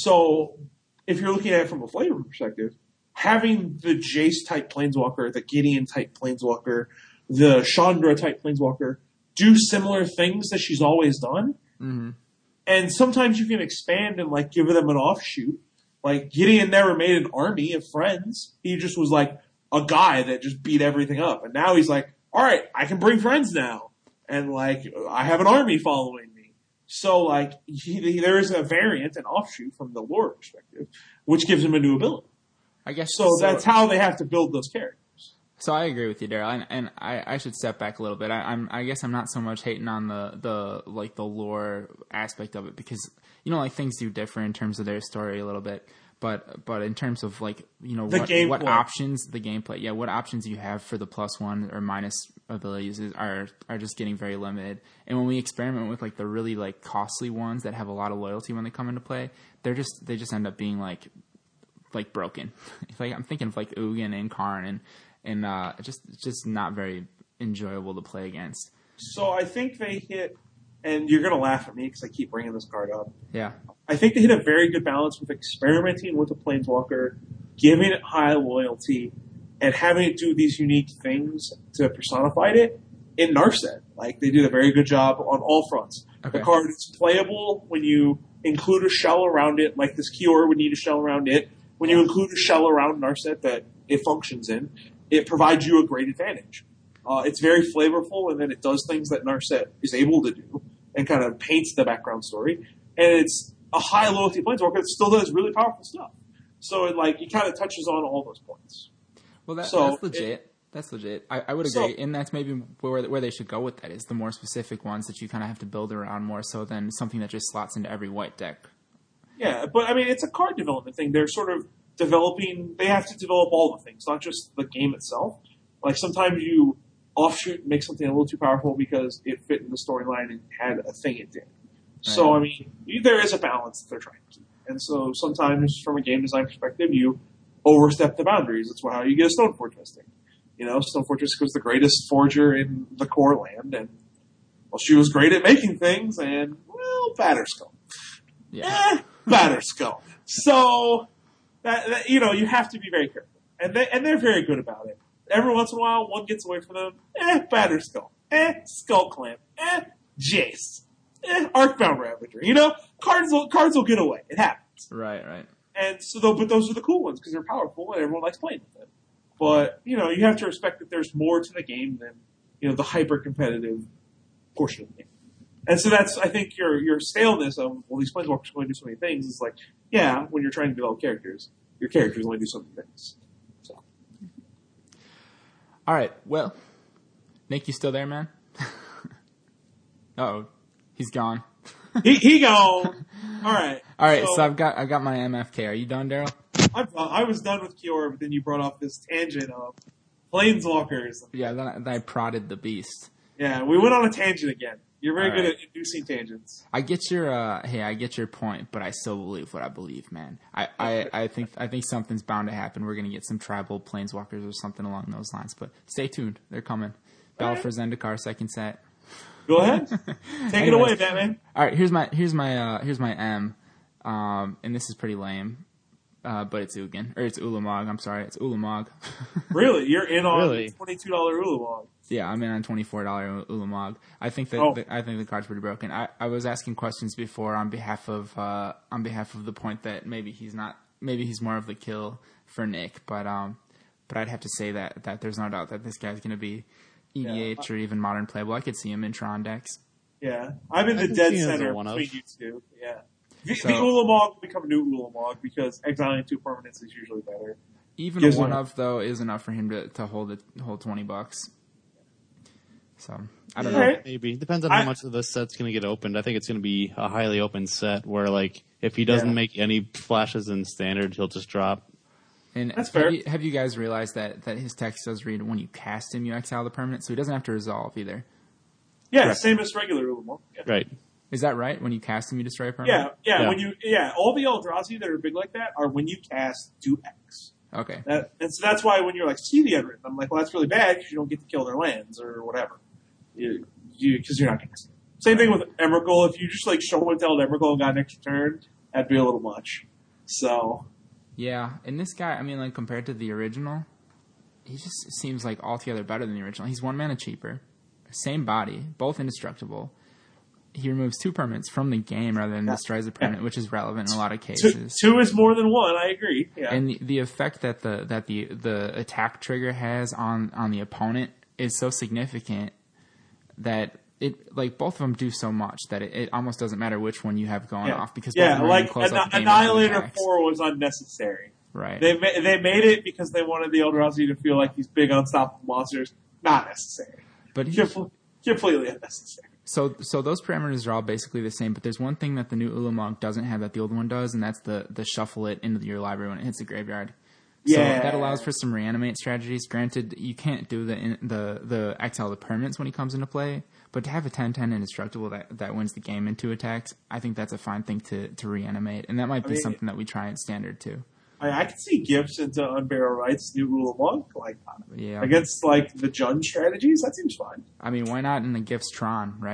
So if you're looking at it from a flavor perspective, having the Jace type planeswalker, the Gideon type planeswalker, the Chandra type planeswalker do similar things that she's always done. Mm-hmm. And sometimes you can expand and like give them an offshoot. Like, Gideon never made an army of friends. He just was like a guy that just beat everything up. And now he's like, all right, I can bring friends now. And like, I have an army following me. So like, there is a variant, an offshoot from the lore perspective, which gives him a new ability. I guess so. That's how they have to build those characters. So I agree with you, Daryl, and I should step back a little bit. I guess I'm not so much hating on the lore aspect of it, because like things do differ in terms of their story a little bit, but in terms of like what options, the gameplay, what options you have for the +1 or minus abilities are just getting very limited. And when we experiment with like the really like costly ones that have a lot of loyalty when they come into play, they just end up being like broken. Like, I'm thinking of like Ugin and Karn and just not very enjoyable to play against. So I think they hit and you're going to laugh at me because I keep bringing this card up. Yeah. I think they hit a very good balance with experimenting with the Planeswalker, giving it high loyalty, and having it do these unique things to personify it in Narset. Like, they did a very good job on all fronts. Okay. The card is playable when you include a shell around it, like this Kiora would need a shell around it. When you include a shell around Narset that it functions in, it provides you a great advantage. It's very flavorful, and then it does things that Narset is able to do and kind of paints the background story. And it's a high loyalty Planeswalker that still does really powerful stuff. So it kind of touches on all those points. Well, that's legit. That's legit. I would agree, and that's maybe where they should go with that, is the more specific ones that you kind of have to build around more so than something that just slots into every white deck. Yeah, but I mean, it's a card development thing. They're sort of developing, they have to develop all the things, not just the game itself. Like, sometimes you offshoot and make something a little too powerful because it fit in the storyline and had a thing it did. So, I mean, there is a balance that they're trying to keep. And so sometimes, from a game design perspective, you overstep the boundaries. That's how you get a Stoneforge Mystic. You know, Stoneforge Mystic was the greatest forger in the core land, and, well, she was great at making things, and, well, Batterskull. Yeah. Batterskull. So, that, you know, you have to be very careful. And they're very good about it. Every once in a while, one gets away from them. Batterskull. Skull Clamp. Jace. Arcbound Ravager. You know, cards will get away. It happens. Right. And so, but those are the cool ones because they're powerful and everyone likes playing with them. But, you know, you have to respect that there's more to the game than, you know, the hyper-competitive portion of the game. And so that's, I think, your staleness of, well, these Planeswalkers only do so many things. It's like, yeah, when you're trying to develop characters, your characters only do so many things. So. All right. Well, Nick, you still there, man? Uh-oh. He's gone. he gone. All right. So I've got my MFK. Are you done, Daryl? I was done with Kiora, but then you brought up this tangent of Planeswalkers. Yeah, then I prodded the beast. Yeah, we went on a tangent again. You're very good at inducing tangents. I get your point, but I still believe what I believe, man. I think something's bound to happen. We're gonna get some tribal Planeswalkers or something along those lines. But stay tuned. They're coming. Battle for Zendikar, second set. Go ahead. Take it away, Batman. All right, here's my M, and this is pretty lame, but it's Ugin, or it's Ulamog. I'm sorry, it's Ulamog. Really, you're in on $22 Ulamog? Yeah, I'm in on $24 Ulamog. I think that I think the card's pretty broken. I was asking questions before on behalf of the point that maybe he's more of the kill for Nick, but I'd have to say that there's no doubt that this guy's going to be EDH or even modern playable. I could see him in Tron decks. Yeah. I'm in the dead center between you two. Yeah. The Ulamog will become a new Ulamog because exiling 2 permanents is usually better. Even a one of, though, is enough for him to hold $20. So, I don't know. Maybe. Depends on how much of the set's going to get opened. I think it's going to be a highly open set where, like, if he doesn't make any flashes in standard, he'll just drop. And that's fair. Have you guys realized that his text does read when you cast him, you exile the permanent, so he doesn't have to resolve either? Yeah, right. Same as regular Ulamog. Yeah. Right. Is that right? When you cast him, you destroy a permanent? Yeah. All the Eldrazi that are big like that are when you cast, do X. Okay. And so that's why when you're like, see the Unwritten, I'm like, well, that's really bad because you don't get to kill their lands or whatever. Because you're not casting. Same thing with Emrakul. If you just like show and tell Emrakul and got an extra turn, that'd be a little much. So. Yeah, and this guy, I mean, like, compared to the original, he just seems like altogether better than the original. He's 1 mana cheaper, same body, both indestructible. He removes 2 permanents from the game rather than destroys the permanent, which is relevant in a lot of cases. 2 is more than 1, I agree. Yeah. And the effect that the attack trigger has on the opponent is so significant that it, like, both of them do so much that it almost doesn't matter which one you have going off because both of them like close out the game Annihilator 4 was unnecessary. Right. They made it because they wanted the Eldrazi to feel like these big unstoppable monsters. Not necessary. But completely unnecessary. So those parameters are all basically the same, but there's one thing that the new Ulamog doesn't have that the old one does, and that's the shuffle it into your library when it hits the graveyard. So that allows for some reanimate strategies. Granted, you can't do the exile the permanents when he comes into play, but to have a 10/10 indestructible that wins the game in 2 attacks, I think that's a fine thing to reanimate, and that might be something that we try in standard too. I can see gifts into Unburial Rights, new Ulamog, against like the Jund strategies. That seems fine. I mean, why not in the Gifts Tron, right?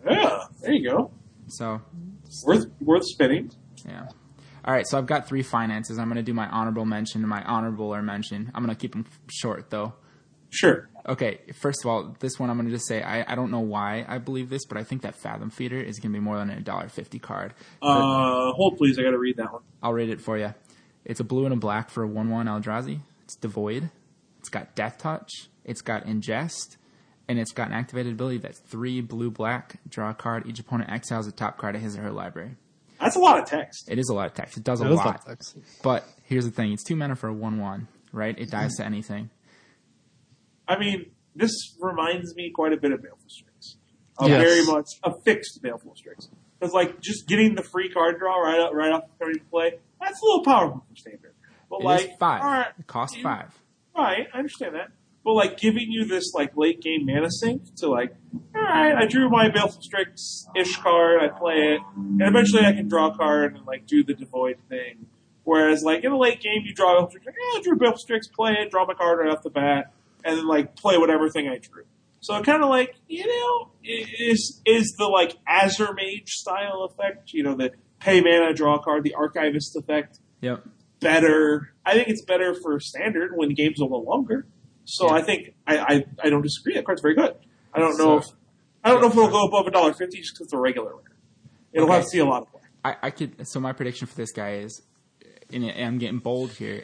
Yeah, there you go. So, Worth spinning. yeah. All right, so I've got 3 finances. I'm going to do my honorable mention and my honorable mention. I'm going to keep them short, though. Sure. Okay, first of all, this one I'm going to just say, I don't know why I believe this, but I think that Fathom Feeder is going to be more than a $1.50 card. Hold please, I got to read that one. I'll read it for you. It's a blue and a black for a 1/1 Eldrazi. It's devoid. It's got Death Touch. It's got Ingest. And it's got an activated ability that's 3 blue-black, draw a card. Each opponent exiles a top card of his or her library. That's a lot of text. It is a lot of text. It does a That is lot. text. But here's the thing. It's 2 mana for a 1/1, right? It dies to anything. I mean, this reminds me quite a bit of Baleful Strix. Yes. Very much a fixed Baleful Strix. Because, like, just getting the free card draw right off the coming to play, that's a little powerful for standard. But, It like, is 5. all right, It costs 5. right, I understand that. But, like, giving you this, like, late game mana sink to, like, all right, I drew my Baleful Strix-ish card, I play it, and eventually I can draw a card and, like, do the Devoid thing. Whereas, like, in the late game, you draw Baleful Strix, like, I drew Baleful Strix, play it, draw my card right off the bat, and then, like, play whatever thing I drew. So kind of like, you know, is the, like, Azure Mage style effect, you know, the pay mana, draw a card, the Archivist effect, Yep. better. I think it's better for standard when the game's a little longer. So Yeah. I think I don't disagree. That card's very good. I don't know if it'll go above $1.50 just because it's a regular rare. It'll Okay. have to see a lot of play. I could. So my prediction for this guy is, and I'm getting bold here,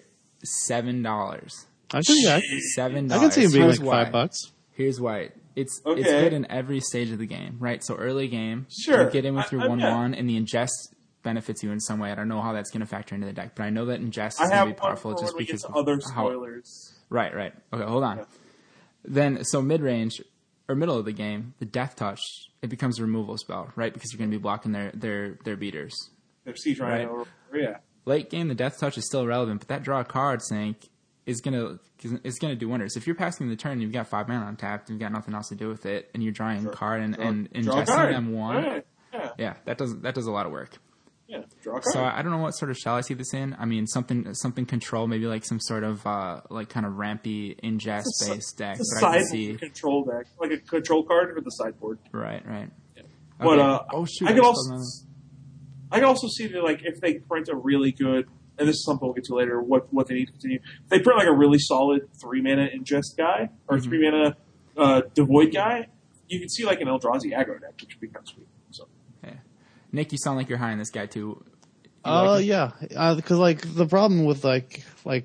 $7. I can see that. $7. I can see it being Here's like why. $5. Here's why. It's Okay. good in every stage of the game, right? So early game, Sure. you get in with your I- 1/1, and the ingest benefits you in some way. I don't know how that's going to factor into the deck, but I know that ingest is I going to have be one powerful for just when we get because to of other how. spoilers. Right. Okay, hold on. Yeah. Then, so mid range or middle of the game, the Death Touch, it becomes a removal spell, right? Because you're going to be blocking their beaters. Their Siege Rhino. Yeah. Late game, the Death Touch is still relevant, but that draw a card sync is gonna do wonders. If you're passing the turn, you've got 5 mana untapped, you've got nothing else to do with it, and you're drawing a card and Draw a ingesting card. them one. Right. Yeah. Yeah, that does a lot of work. Yeah. Draw a card. So I don't know what sort of shell I see this in. I mean, something control, maybe like some sort of like kind of rampy ingest based deck. It's a But I can sideboard see control deck, like a control card for the sideboard. right. Yeah. Okay. But Oh shoot! I could just also see that, like, if they print a really good, and this is something we'll get to later, what they need to continue. If they print like a really solid 3 mana ingest guy or 3 mana devoid guy, you can see like an Eldrazi aggro deck, which would be kind of sweet. So Nick, you sound like you're high on this guy too. You like him? Yeah, because like the problem with like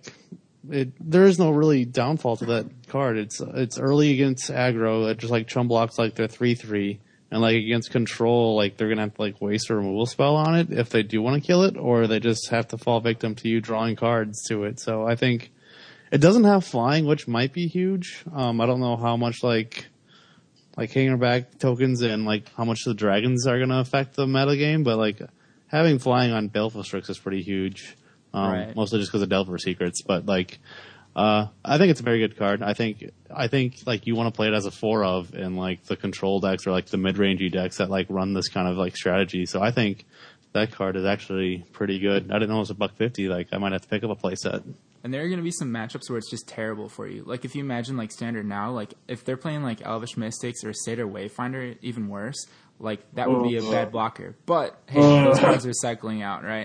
there is no really downfall to that card. It's early against aggro. It just like chum blocks like their 3/3, and like against control, like they're gonna have to like waste a removal spell on it if they do want to kill it, or they just have to fall victim to you drawing cards to it. So I think it doesn't have flying, which might be huge. I don't know how much like hanger back tokens and like how much the dragons are gonna affect the meta game, but like having flying on Baleful Strix is pretty huge. Right. Mostly just because of Delver Secrets, but like, I think it's a very good card. I think like you want to play it as a 4 of in like the control decks or like the mid-rangey decks that like run this kind of like strategy. So I think that card is actually pretty good. I didn't know it was $1.50. Like I might have to pick up a playset. And there are going to be some matchups where it's just terrible for you. Like if you imagine like standard now, like if they're playing like Elvish Mystics or Satyr Wayfinder, even worse, like that would be a bad blocker. But hey, those cards are cycling out, right?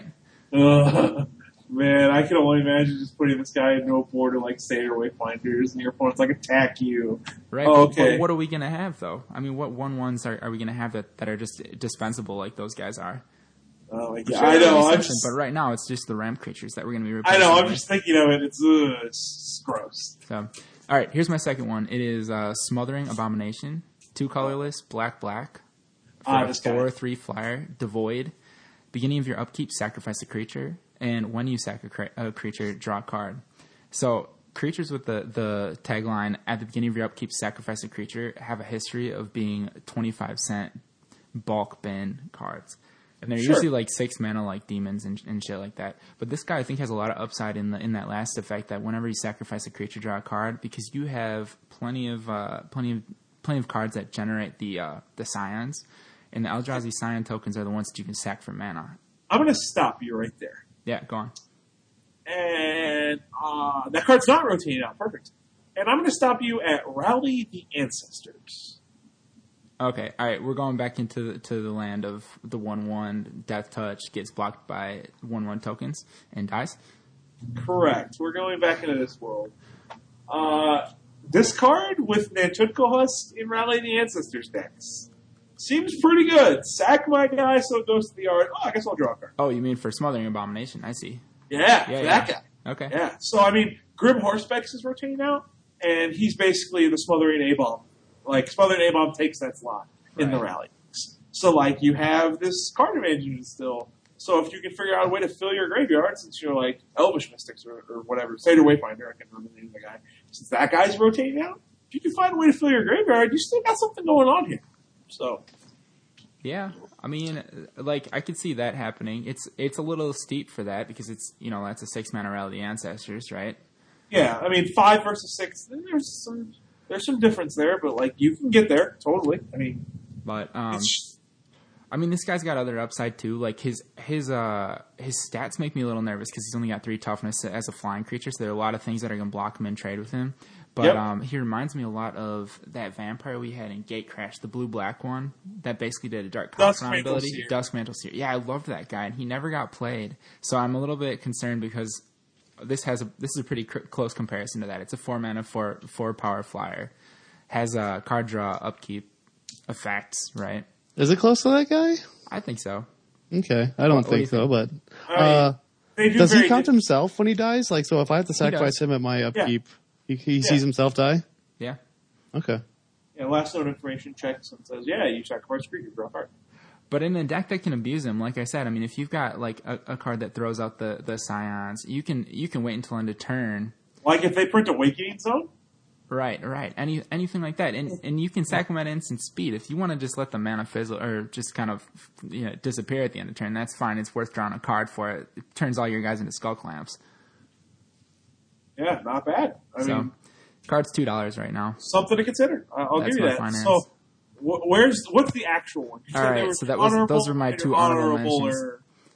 man, I can only imagine just putting this guy into a board of like Satyr Wayfinders, and your opponent's like attack you. Right. Oh, okay. But what are we going to have though? I mean, what 1/1s are we going to have that are just dispensable like those guys are? Oh my I'm god, sure I there'll know. be I'm something, just, but right now it's just the ramp creatures that we're going to be I replacing. know. I'm with. just thinking of it. It's gross. So, all right, here's my second one. It is Smothering Abomination, 2 colorless, black, for a This guy. 4/3 flyer, devoid. Beginning of your upkeep, sacrifice a creature, and when you sacrifice a creature, draw a card. So creatures with the tagline at the beginning of your upkeep, sacrifice a creature have a history of being 25-cent bulk bin cards. And they're Sure. usually like 6 mana, like demons and shit like that. But this guy, I think, has a lot of upside in that last effect that whenever you sacrifice a creature, draw a card, because you have plenty of cards that generate the scions, and the Eldrazi scion tokens are the ones that you can sack for mana. I'm going to stop you right there. Yeah, go on. And that card's not rotating out. Perfect. And I'm going to stop you at Rally the Ancestors. Okay, all right. We're going back into the land of the 1/1 Death Touch gets blocked by 1/1 tokens and dies. Correct. We're going back into this world. This card with Nantutko Husk in Rally the Ancestors decks seems pretty good. Sack my guy so it goes to the yard. Oh, I guess I'll draw a card. Oh, you mean for Smothering Abomination? I see. Yeah, that guy. Okay. Yeah. So, I mean, Grim Horsepex is rotating out, and he's basically the Smothering A-Bomb. Like, Smothering A-Bomb takes that slot in the rally. So, like, you have this card advantage still. So, if you can figure out a way to fill your graveyard, since you're, like, Elvish Mystics or whatever, Seder Wayfinder, I can't remember the name of the guy. Since that guy's rotating out, if you can find a way to fill your graveyard, you still got something going on here. So... Yeah, I mean, like, I could see that happening. It's a little steep for that because it's, that's a 6-mana Rally the Ancestors, right? Yeah, I mean, 5 versus 6, there's some difference there, but, like, you can get there, totally. I mean... But, this guy's got other upside, too. Like, his stats make me a little nervous because he's only got 3 toughness as a flying creature, so there are a lot of things that are going to block him and trade with him. But he reminds me a lot of that vampire we had in Gatecrash, the blue-black one, that basically did a Dark Confidant ability. Duskmantle Seer. Yeah, I loved that guy, and he never got played. So I'm a little bit concerned because this is a pretty close comparison to that. It's a 4-mana, 4-power flyer. Has a card draw, upkeep, effects, right? Is it close to that guy? I think so. Okay, I don't think so, but... does he count himself when he dies? Like, so if I have to sacrifice him at my upkeep... Yeah. He sees himself die? Yeah. Okay. Yeah, last known information checks and says, yeah, you sacrifice a creature, draw a card. But in a deck that can abuse him, like I said, I mean, if you've got like a card that throws out the Scions, you can wait until end of turn. Like if they print Awakening Zone? Right. Anything like that. And you can sack them at instant speed. If you want to just let the mana fizzle or just kind of disappear at the end of turn, that's fine. It's worth drawing a card for it. It turns all your guys into skull clamps. Yeah, not bad. I mean, card's $2 right now. Something to consider. I'll give you that. Finance. So, what's the actual one? All right, so those are my 2 honorable mentions.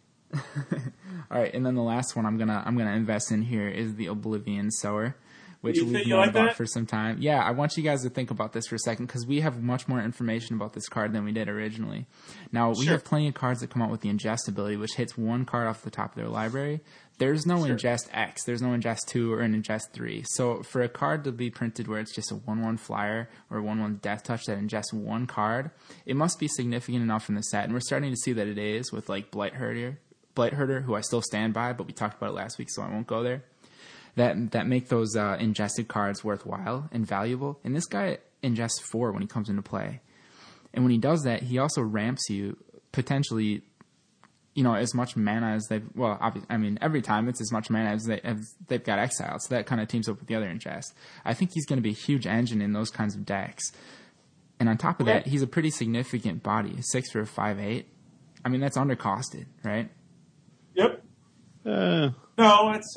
All right, and then the last one I'm gonna invest in here is the Oblivion Sower, which we've known about for some time. Yeah, I want you guys to think about this for a second because we have much more information about this card than we did originally. Now, we have plenty of cards that come out with the Ingest ability, which hits 1 card off the top of their library. There's no Ingest X, there's no Ingest 2 or an Ingest 3. So for a card to be printed where it's just a 1/1 flyer or a 1/1 Death Touch that ingests 1 card, it must be significant enough in the set. And we're starting to see that it is with like Blightherder, who I still stand by, but we talked about it last week, so I won't go there. That make those ingested cards worthwhile and valuable. And this guy ingests 4 when he comes into play. And when he does that, he also ramps you potentially... as much mana as they've... Well, every time it's as much mana as they've got exiled. So that kind of teams up with the other ingest. I think he's going to be a huge engine in those kinds of decks. And on top of that, he's a pretty significant body. 6 for a 5/8. I mean, that's undercosted, right? Yep. No, it's...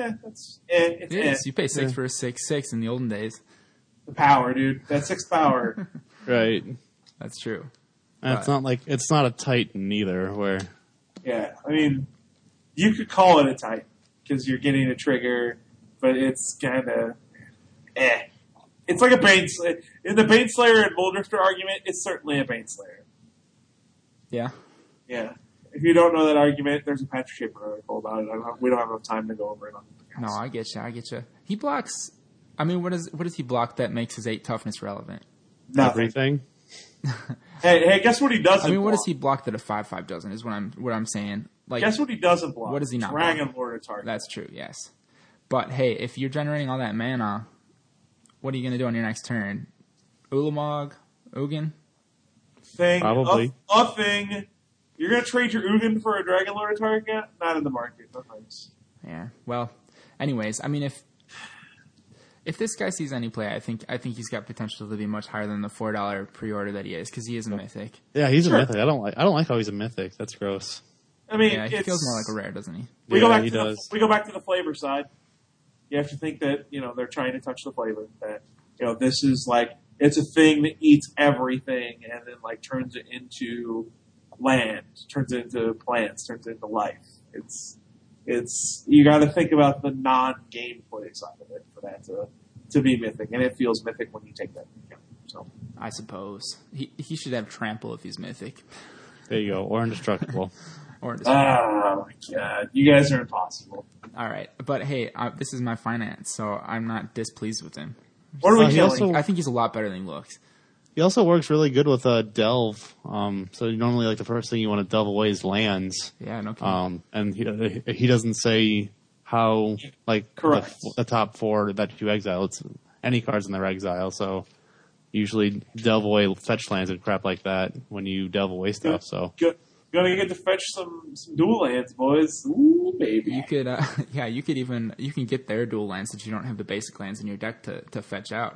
It is. You pay 6 for a 6/6 in the olden days. The power, dude. That's 6 power. Right. That's true. And it's not a Titan either, where... Yeah, I mean, you could call it a Titan because you're getting a trigger, but it's kind of It's like a Baneslayer. In the Baneslayer and Moldrifter argument, it's certainly a Baneslayer. Yeah. Yeah. If you don't know that argument, there's a Patrick Shaper article about it. We don't have enough time to go over it on the podcast. No, I get you. He blocks... I mean, what does he block that makes his 8 toughness relevant? Nothing. Everything. Hey, guess what he doesn't block? I mean, what does he block that a 5/5 doesn't is what I'm saying. Like, guess what he doesn't block? What does he not Dragon block? Lord of Tarkir. That's true, yes. But, hey, if you're generating all that mana, what are you going to do on your next turn? Ulamog? Ugin? Thing. Probably. A thing. You're going to trade your Ugin for a Dragon Lord of Tarkir? Not in the market. No thanks. Yeah. Well, anyways, I mean, if this guy sees any play, I think he's got potential to be much higher than the $4 pre-order that he is because he is a mythic. Yeah, he's a mythic. I don't like how he's a mythic. That's gross. I mean, yeah, he feels more like a rare, doesn't he? We go back to the flavor side. You have to think that they're trying to touch the flavor. That this is like it's a thing that eats everything and then like turns it into land, turns it into plants, turns it into life. It's you got to think about the non-gameplay side of it for that to be mythic, and it feels mythic when you take that into account. So I suppose. He should have trample if he's mythic. There you go, or indestructible. Or indestructible. Oh my god, you guys are impossible. All right, but hey, this is my finance, so I'm not displeased with him. What are we killing? also- I think he's a lot better than he looks. He also works really good with Delve. So normally, like the first thing you want to delve away is lands. Yeah, no kidding. And he doesn't say how like Correct. the top 4 that you exile. It's any cards in their exile. So usually delve away fetch lands and crap like that when you delve away stuff. So Gonna get to fetch some dual lands, boys. Ooh, baby. You could, you can get their dual lands that you don't have the basic lands in your deck to fetch out.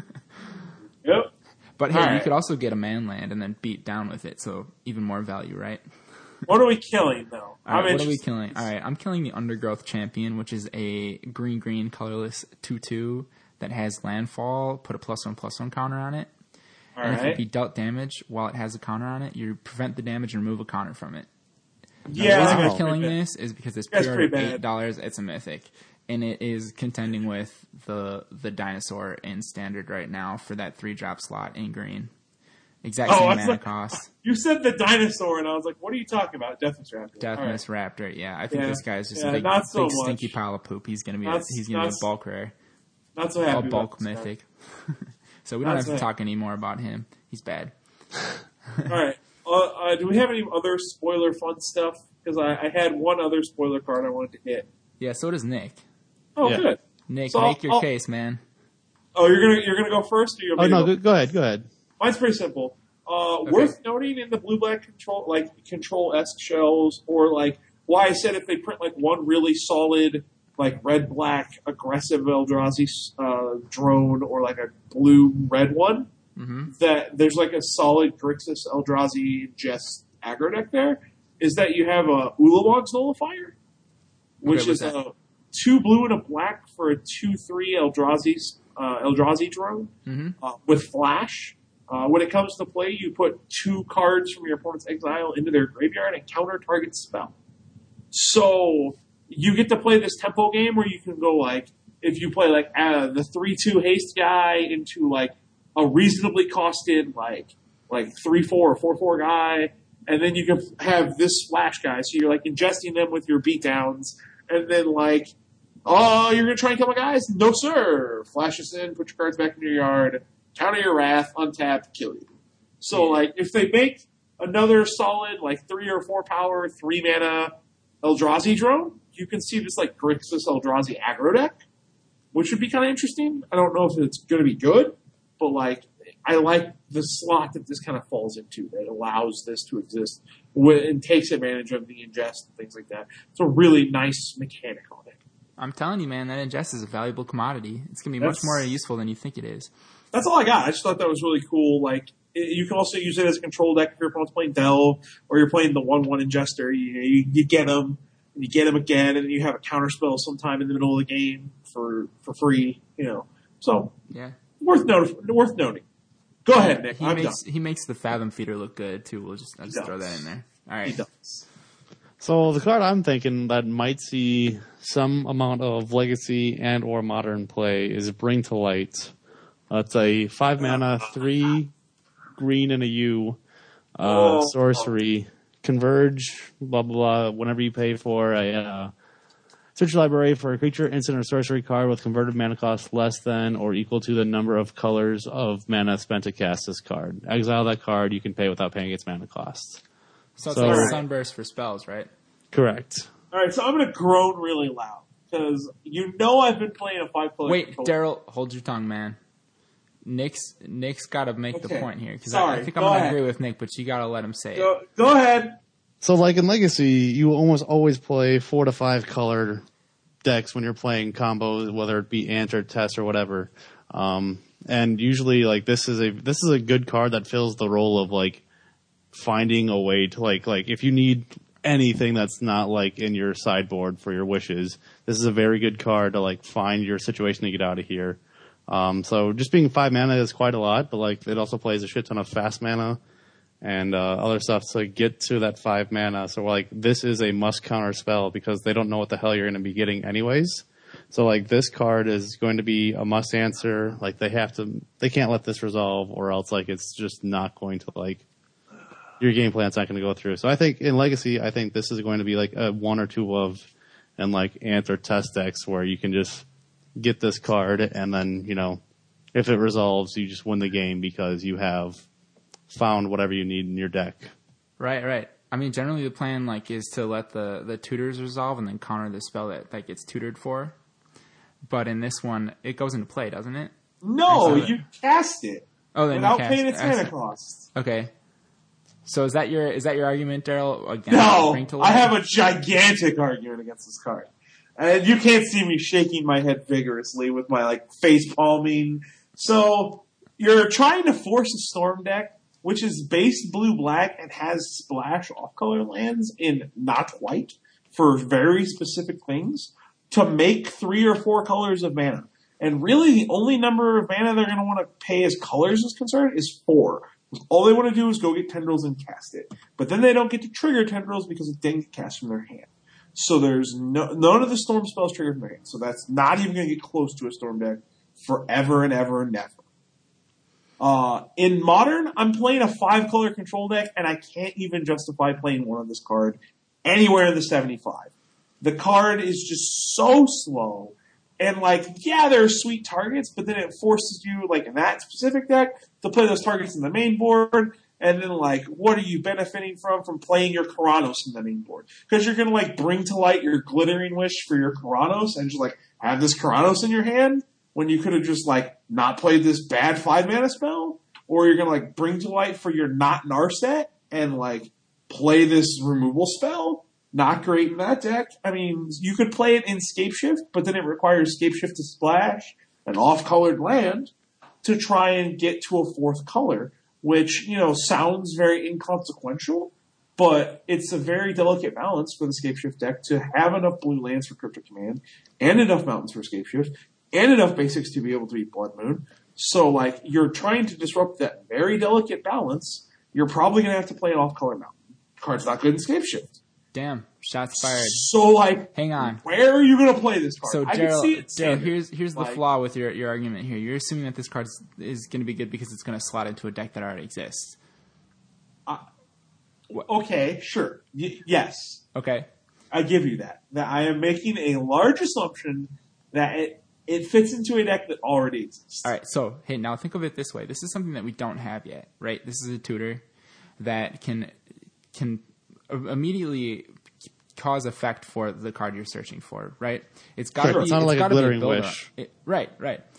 Yep. But hey, All you right. could also get a man land and then beat down with it, so even more value, right? What are we killing, though? All right, what are we interested. killing? All right, I'm killing the Undergrowth Champion, which is a green colorless 2/2 that has landfall. Put a +1/+1 counter on it, All and if right. you dealt damage while it has a counter on it, you prevent the damage and remove a counter from it. Yeah, the reason that we're guy's killing pretty bad. this is because it's That's pure pretty bad. $8. It's a mythic, and it is contending with the dinosaur in standard right now for that 3-drop slot in green. Exact Oh, same I was mana like- cost. You said the dinosaur, and I was like, what are you talking about? Deathness Raptor. All right. Deathness Raptor, yeah. I think Yeah. this guy's just Yeah, a big, not so big much. stinky pile of poop. He's gonna be Not- he's gonna be not- a bulk rare, Not so a happy bulk about this guy. mythic. So we don't Not have to so- talk anymore about him. He's bad. All right. Do we have any other spoiler fun stuff? Because I had one other spoiler card I wanted to hit. Yeah, so does Nick. Oh, Yeah. good. Nick, So make your I'll- case, man. Oh, you're gonna go first, or you're oh no, go ahead. Mine's pretty simple. Worth noting in the blue-black control-esque shells, or like why I said if they print like one really solid, like red-black aggressive Eldrazi drone, or like a blue-red one, Mm-hmm. that there's like a solid Grixis Eldrazi Jest aggro deck there, is that you have a Ulawog's Nullifier, which what's is that? 2 blue and a black for a 2/3 Eldrazi drone Mm-hmm. with flash. When it comes to play, you put 2 cards from your opponent's exile into their graveyard and counter target spell. So you get to play this tempo game where you can go like, if you play like the 3/2 haste guy into like a reasonably costed like 3/4 or 4/4 guy, and then you can have this splash guy. So you're like ingesting them with your beatdowns, and then like, oh, you're gonna try and kill my guys? No, sir. Flash us in, put your cards back in your yard, counter your wrath, untap, kill you. So like, if they make another solid like 3 or 4 power, 3 mana Eldrazi drone, you can see this like Grixis Eldrazi aggro deck, which would be kind of interesting. I don't know if it's going to be good, but like, I like the slot that this kind of falls into that allows this to exist and takes advantage of the ingest and things like that. It's a really nice mechanic on it. I'm telling you, man, that ingest is a valuable commodity. It's gonna be much That's- more useful than you think it is. That's all I got. I just thought that was really cool. Like, you can also use it as a control deck if your opponent's playing Delve, or you're playing the 1/1 ingester. You get them, and you get them again, and then you have a counter spell sometime in the middle of the game for free. So Yeah. worth noting. Go ahead, Nick. I'm done. He makes the Fathom Feeder look good too. I'll just does. throw that in there. All He right. does. So the card I'm thinking that might see some amount of legacy and or modern play is Bring to Light. It's a 5 mana, 3 green and a U sorcery. Converge, blah blah blah. Whenever you pay for a search your library for a creature, instant, or sorcery card with converted mana cost less than or equal to the number of colors of mana spent to cast this card. Exile that card. You can pay without paying its mana cost. So it's So- like Sunburst for spells, right? Correct. All right, so I'm going to groan really loud because I've been playing a 5-color. Wait, control. Daryl, hold your tongue, man. Nick's got to make the Okay. point here because Sorry, I think go I'm going to ahead. agree with Nick, but you got to let him say it. Go ahead. So, like in Legacy, you almost always play 4 to 5 color decks when you're playing combos, whether it be Ant or Test or whatever. And usually, like this is a good card that fills the role of like finding a way to like if you need anything that's not like in your sideboard for your wishes, this is a very good card to like find your situation to get out of here. So just being 5 mana is quite a lot, but like it also plays a shit ton of fast mana and other stuff to get to that 5 mana. So like this is a must counter spell because they don't know what the hell you're going to be getting anyways. So like this card is going to be a must answer. Like they can't let this resolve, or else like it's just not going to like your game plan's not going to go through. So I think in Legacy, I think this is going to be like a 1 or 2 of and like Ant or Test decks where you can just get this card and then, you know, if it resolves, you just win the game because you have found whatever you need in your deck. Right. I mean, generally the plan like is to let the tutors resolve and then counter the spell that gets tutored for. But in this one, it goes into play, doesn't it? No, you cast it. Oh, then without you paying its mana cost. Okay. So is that your argument, Daryl? Against No, Bring to I Life? have a gigantic argument against this card. And you can't see me shaking my head vigorously with my like face palming. So you're trying to force a Storm deck, which is base blue-black and has splash off-color lands in not white for very specific things, to make 3 or 4 colors of mana. And really the only number of mana they're going to want to pay as colors is concerned is 4. All they want to do is go get Tendrils and cast it. But then they don't get to trigger Tendrils because it didn't get cast from their hand. So there's none of the Storm spells triggered from their hand. So that's not even going to get close to a Storm deck forever and ever and never. In Modern, I'm playing a 5-color control deck, and I can't even justify playing one of this card anywhere in the 75. The card is just so slow. And, like, yeah, there are sweet targets, but then it forces you, like, in that specific deck, to play those targets in the main board. And then, like, what are you benefiting from playing your Keranos in the main board? Because you're going to, like, bring to light your Glittering Wish for your Keranos and just, like, have this Keranos in your hand when you could have just, like, not played this bad 5-mana spell? Or you're going to, like, bring to light for your not Narset and, like, play this removal spell? Not great in that deck. I mean, you could play it in Scapeshift, but then it requires Scapeshift to splash an off-colored land to try and get to a 4th color, which, you know, sounds very inconsequential, but it's a very delicate balance for the Scapeshift deck to have enough blue lands for Cryptic Command, and enough mountains for Scapeshift, and enough basics to be able to beat Blood Moon. So, like, you're trying to disrupt that very delicate balance. You're probably going to have to play an off-color mountain. Card's not good in Scapeshift. Damn, shots fired. So, like, hang on. Where are you going to play this card? So, I can see it. Daryl, here's the flaw with your argument here. You're assuming that this card is going to be good because it's going to slot into a deck that already exists. Okay, sure. Yes. Okay. I give you that. That I am making a large assumption that it fits into a deck that already exists. All right. So, hey, now think of it this way. This is something that we don't have yet, right? This is a tutor that can immediately cause effect for the card you're searching for, right? It's got to be. It's not like a Glittering Wish. Right.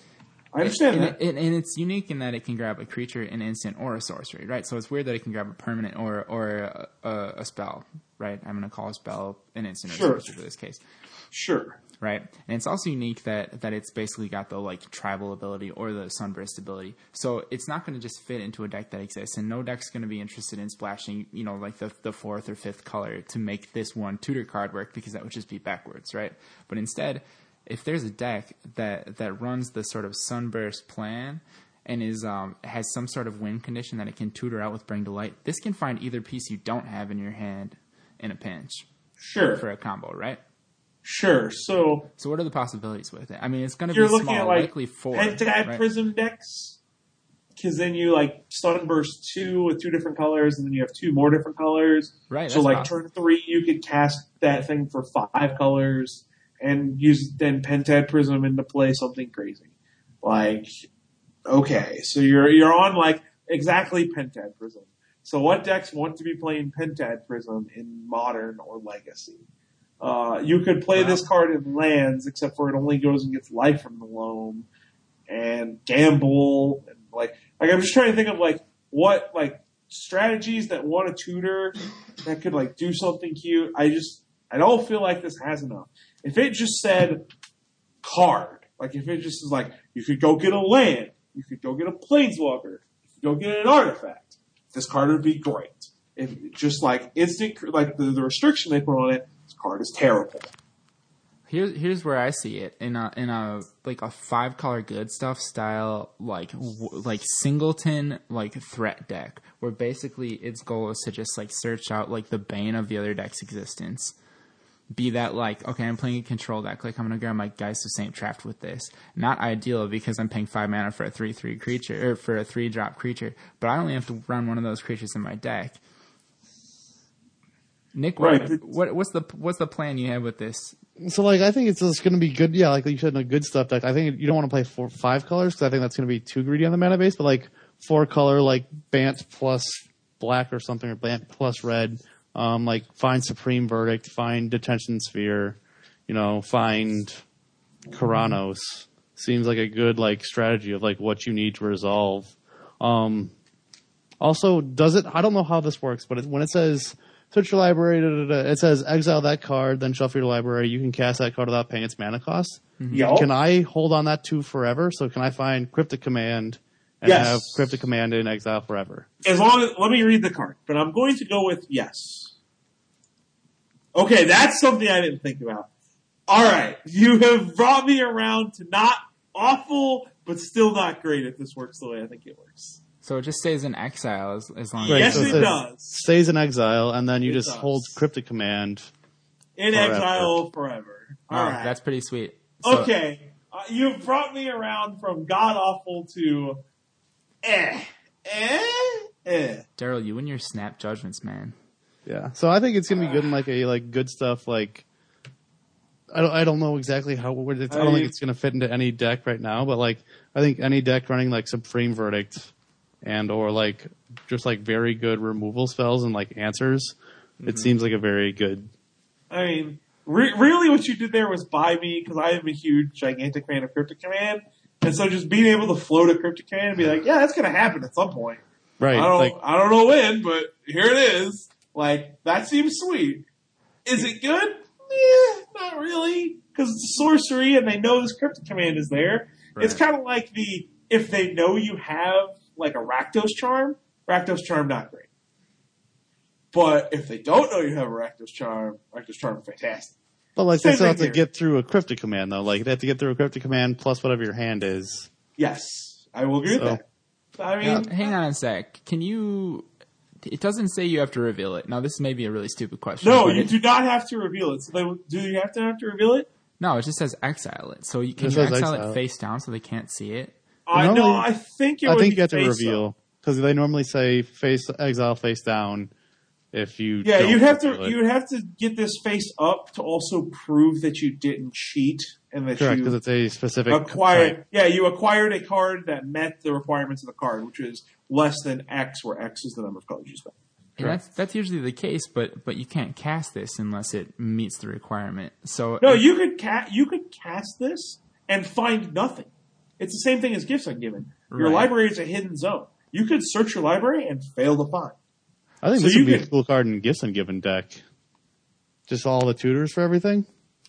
I understand that. And it's unique in that it can grab a creature, an instant, or a sorcery, right? So it's weird that it can grab a permanent or a spell, right? I'm going to call a spell an instant or a sorcery for this case. Sure. Right? And it's also unique that it's basically got the, like, tribal ability or the Sunburst ability. So it's not going to just fit into a deck that exists, and no deck's going to be interested in splashing, you know, like the 4th or 5th color to make this one tutor card work, because that would just be backwards, right? But instead, if there's a deck that runs the sort of Sunburst plan and has some sort of win condition that it can tutor out with Bring to Light, this can find either piece you don't have in your hand in a pinch. Sure. For a combo, right? Sure. So what are the possibilities with it? I mean, it's going to be you're small, looking at, like, likely 4. Pentad right? Prism decks, because then you, like, Sunburst 2 with 2 different colors, and then you have 2 more different colors. Right. So, like, turn 3, you could cast that thing for 5 colors and use then Pentad Prism into play something crazy. Like, okay, so you're on, like, exactly Pentad Prism. So what decks want to be playing Pentad Prism in Modern or Legacy? You could play this card in lands, except for it only goes and gets life from the loam, and gamble, and like I'm just trying to think of like what like strategies that want a tutor that could like do something cute. I don't feel like this has enough. If it just said card, like if it just is like you could go get a land, you could go get a planeswalker, you could go get an artifact, this card would be great. If just like instant, like the restriction they put on it. Card is terrible. Here's where I see it in a like a 5-color good stuff style like singleton like threat deck where basically its goal is to just like search out like the bane of the other deck's existence be that like, okay, I'm playing a control deck. Like, I'm going to grab my Geist of St. Traft with this. Not ideal because I'm paying 5 mana for a 3/3 creature, or for a 3-drop creature. But I only have to run one of those creatures in my deck. Nick, what's the plan you have with this? So, like, I think it's just going to be good. Yeah, like you said, in a good stuff deck. I think you don't want to play 5 colors because I think that's going to be too greedy on the mana base. But, like, 4 color, like, Bant plus black or something, or Bant plus red. Like, find Supreme Verdict, find Detention Sphere, find Karanos. Seems like a good, like, strategy of, like, what you need to resolve. Also, I don't know how this works, but when it says search your library, it says exile that card, then shuffle your library. You can cast that card without paying its mana cost. Mm-hmm. Can I hold on that too forever? So can I find Cryptic Command and have Cryptic Command in exile forever? Let me read the card, but I'm going to go with yes. Okay, that's something I didn't think about. All right, you have brought me around to not awful, but still not great if this works the way I think it works. So it just stays in exile as long as... Yes, it does. Stays in exile, and then you just hold Cryptic Command in exile forever. All right. That's pretty sweet. So, okay, you've brought me around from god-awful to Daryl, you and your snap judgments, man. Yeah, so I think it's gonna be good in like good stuff. Like, I don't know exactly how. I don't think it's gonna fit into any deck right now, but like I think any deck running like Supreme Verdict and or like just like very good removal spells and like answers, it seems like a very good. I mean, really, what you did there was buy me because I am a huge, gigantic fan of Cryptic Command, and so just being able to float a Cryptic Command and be like, yeah, that's gonna happen at some point. Right. I don't know when, but here it is. Like, that seems sweet. Is it good? Not really. Because it's a sorcery and they know this Cryptic Command is there. Right. It's kind of like if they know you have, like, a Rakdos Charm, not great. But if they don't know you have a Rakdos Charm, fantastic. But, like, they still have to get through a Cryptic Command, though. Like, they have to get through a Cryptic Command plus whatever your hand is. Yes. I will agree with that. I mean... Now, hang on a sec. It doesn't say you have to reveal it. Now, this may be a really stupid question. No, you do not have to reveal it. So do you have to reveal it? No, it just says exile it. So can you exile it face down so they can't see it? No, I think you have to reveal because they normally say exile face down. If you you have to get this face up to also prove that you didn't cheat and that correct because it's a specific acquired. Type. Yeah, you acquired a card that met the requirements of the card, which is less than X, where X is the number of colors you spend. Yeah, that's usually the case, but you can't cast this unless it meets the requirement. So no, you could cast this and find nothing. It's the same thing as Gifts Ungiven. Your library is a hidden zone. You could search your library and fail to find. I think this would be a cool card in Gifts Ungiven deck. Just all the tutors for everything.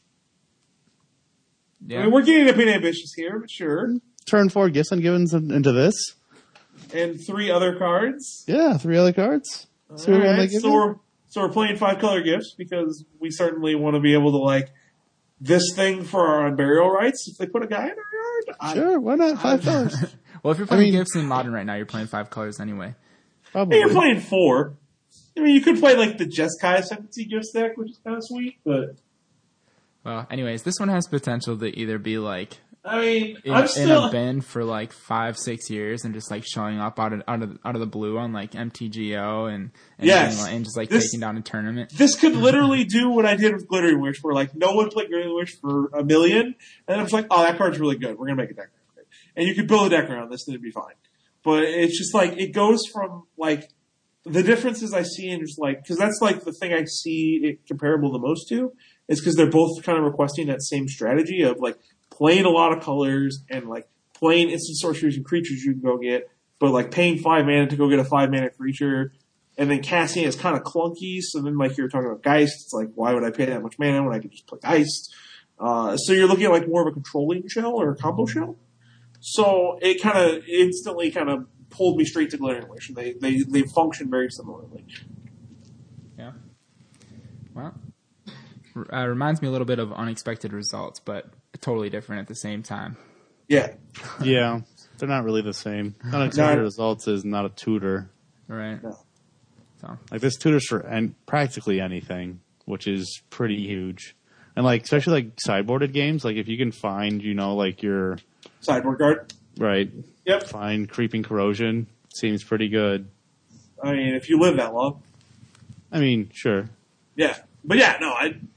Yeah. I mean, we're getting a bit ambitious here, but sure. Turn 4 Gifts Ungivens into this. And 3 other cards. Yeah, 3 other cards. So we're playing 5 color gifts because we certainly want to be able to like this thing for our unburial rights. If they put a guy in our yard, sure, why not 5 colors? Well, if you're playing gifts in Modern right now, you're playing 5 colors anyway. Probably. Hey, you're playing 4. I mean, you could play like the Jeskai Ascendancy Gifts deck, which is kind of sweet, but. Well, anyways, this one has potential to either be like. I mean, in a bin for like 5-6 years and just like showing up out of the blue on like MTGO and just like taking down a tournament. This could literally do what I did with Glittering Wish, where like no one played Glittering Wish for $1 million, and I was like, oh, that card's really good. We're gonna make a deck around it, and you could build a deck around this, and it'd be fine. But it's just like it goes from like the differences I see in just like because that's like the thing I see it comparable the most to is because they're both kind of requesting that same strategy of like. Playing a lot of colors and like playing instant sorceries and creatures you can go get, but like paying 5 mana to go get a 5 mana creature, and then casting is kind of clunky. So then like you're talking about Geist, it's like why would I pay that much mana when I could just play Geist? So you're looking at like more of a controlling shell or a combo shell. So it kind of instantly kind of pulled me straight to Glittering Wish. They function very similarly. Yeah. Well, reminds me a little bit of Unexpected Results, but totally different at the same time. Yeah. Yeah. They're not really the same. Unexpected Results is not a tutor. Right. No. So. Like this tutors for practically anything, which is pretty huge. And like especially like sideboarded games, like if you can find, like your Sideboard guard. right. Yep. Find Creeping Corrosion. Seems pretty good. I mean, if you live that long. I mean, sure. Yeah. But yeah, no,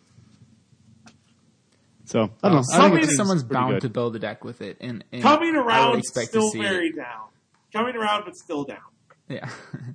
So I don't know. I think someone's pretty bound good. to build a deck with it, and coming I around would expect still to see very it. down. Coming around, but still down. Yeah.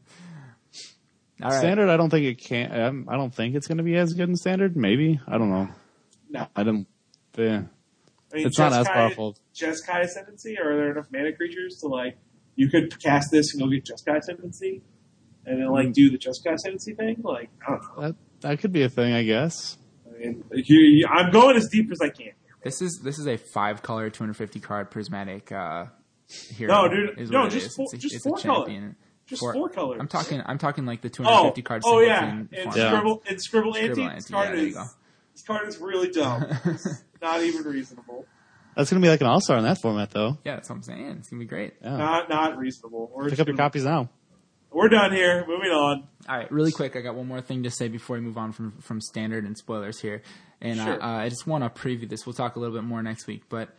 All right. Standard, I don't think it can. I don't think it's going to be as good in standard. Maybe I don't know. No. I don't. Yeah. I mean, It's not as powerful. Jeskai Ascendancy, are there enough mana creatures to like you could cast this and go get Jeskai Ascendancy, and then like do the Jeskai Ascendancy thing? Like I don't know. That could be a thing, I guess. I mean, I'm going as deep as I can. This is a 5-color, 250 card prismatic hero. No, dude, is no, what it just is. four, It's just a 4 color. champion. Just 4 colors. I'm talking like the 250 card. Oh yeah, singleton and format. Scribble Scribble Ante. Ante, This card is really dumb. It's not even reasonable. That's going to be like an all-star in that format, though. Yeah, that's what I'm saying. It's gonna be great. Yeah. Not reasonable. Pick up your copies now. We're done here. Moving on. All right, really quick, I got one more thing to say before we move on from standard and spoilers here. And Sure. I just want to preview this. We'll talk a little bit more next week. But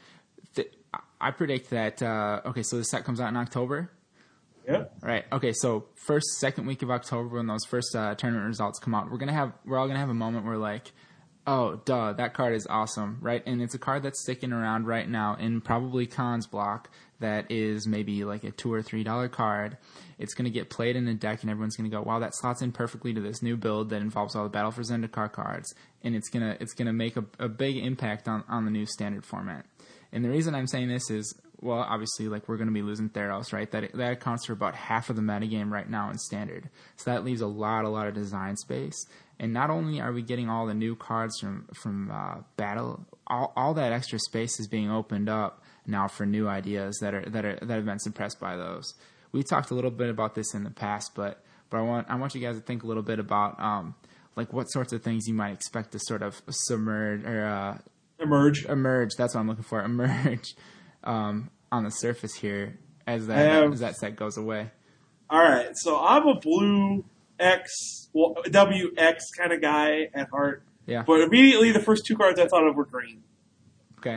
I predict that, so the set comes out in October. Yep. Right. Okay, so second week of October when those first tournament results come out, we're all going to have a moment where like, oh, duh, that card is awesome, right? And it's a card that's sticking around right now in probably Khan's block that is maybe like a $2 or $3 card. It's going to get played in a deck, and everyone's going to go, wow, that slots in perfectly to this new build that involves all the Battle for Zendikar cards, and it's gonna make a big impact on the new standard format. And the reason I'm saying this is, well, obviously, like, we're going to be losing Theros, right? That accounts for about half of the metagame right now in standard. So that leaves a lot of design space. And not only are we getting all the new cards from Battle, all that extra space is being opened up now for new ideas that have been suppressed by those. We talked a little bit about this in the past, but I want you guys to think a little bit about like what sorts of things you might expect to sort of submerge or emerge. That's what I'm looking for. Emerge on the surface here as that set goes away. All right, so I'm a blue WX kind of guy at heart. Yeah. But immediately the first 2 cards I thought of were green. Okay.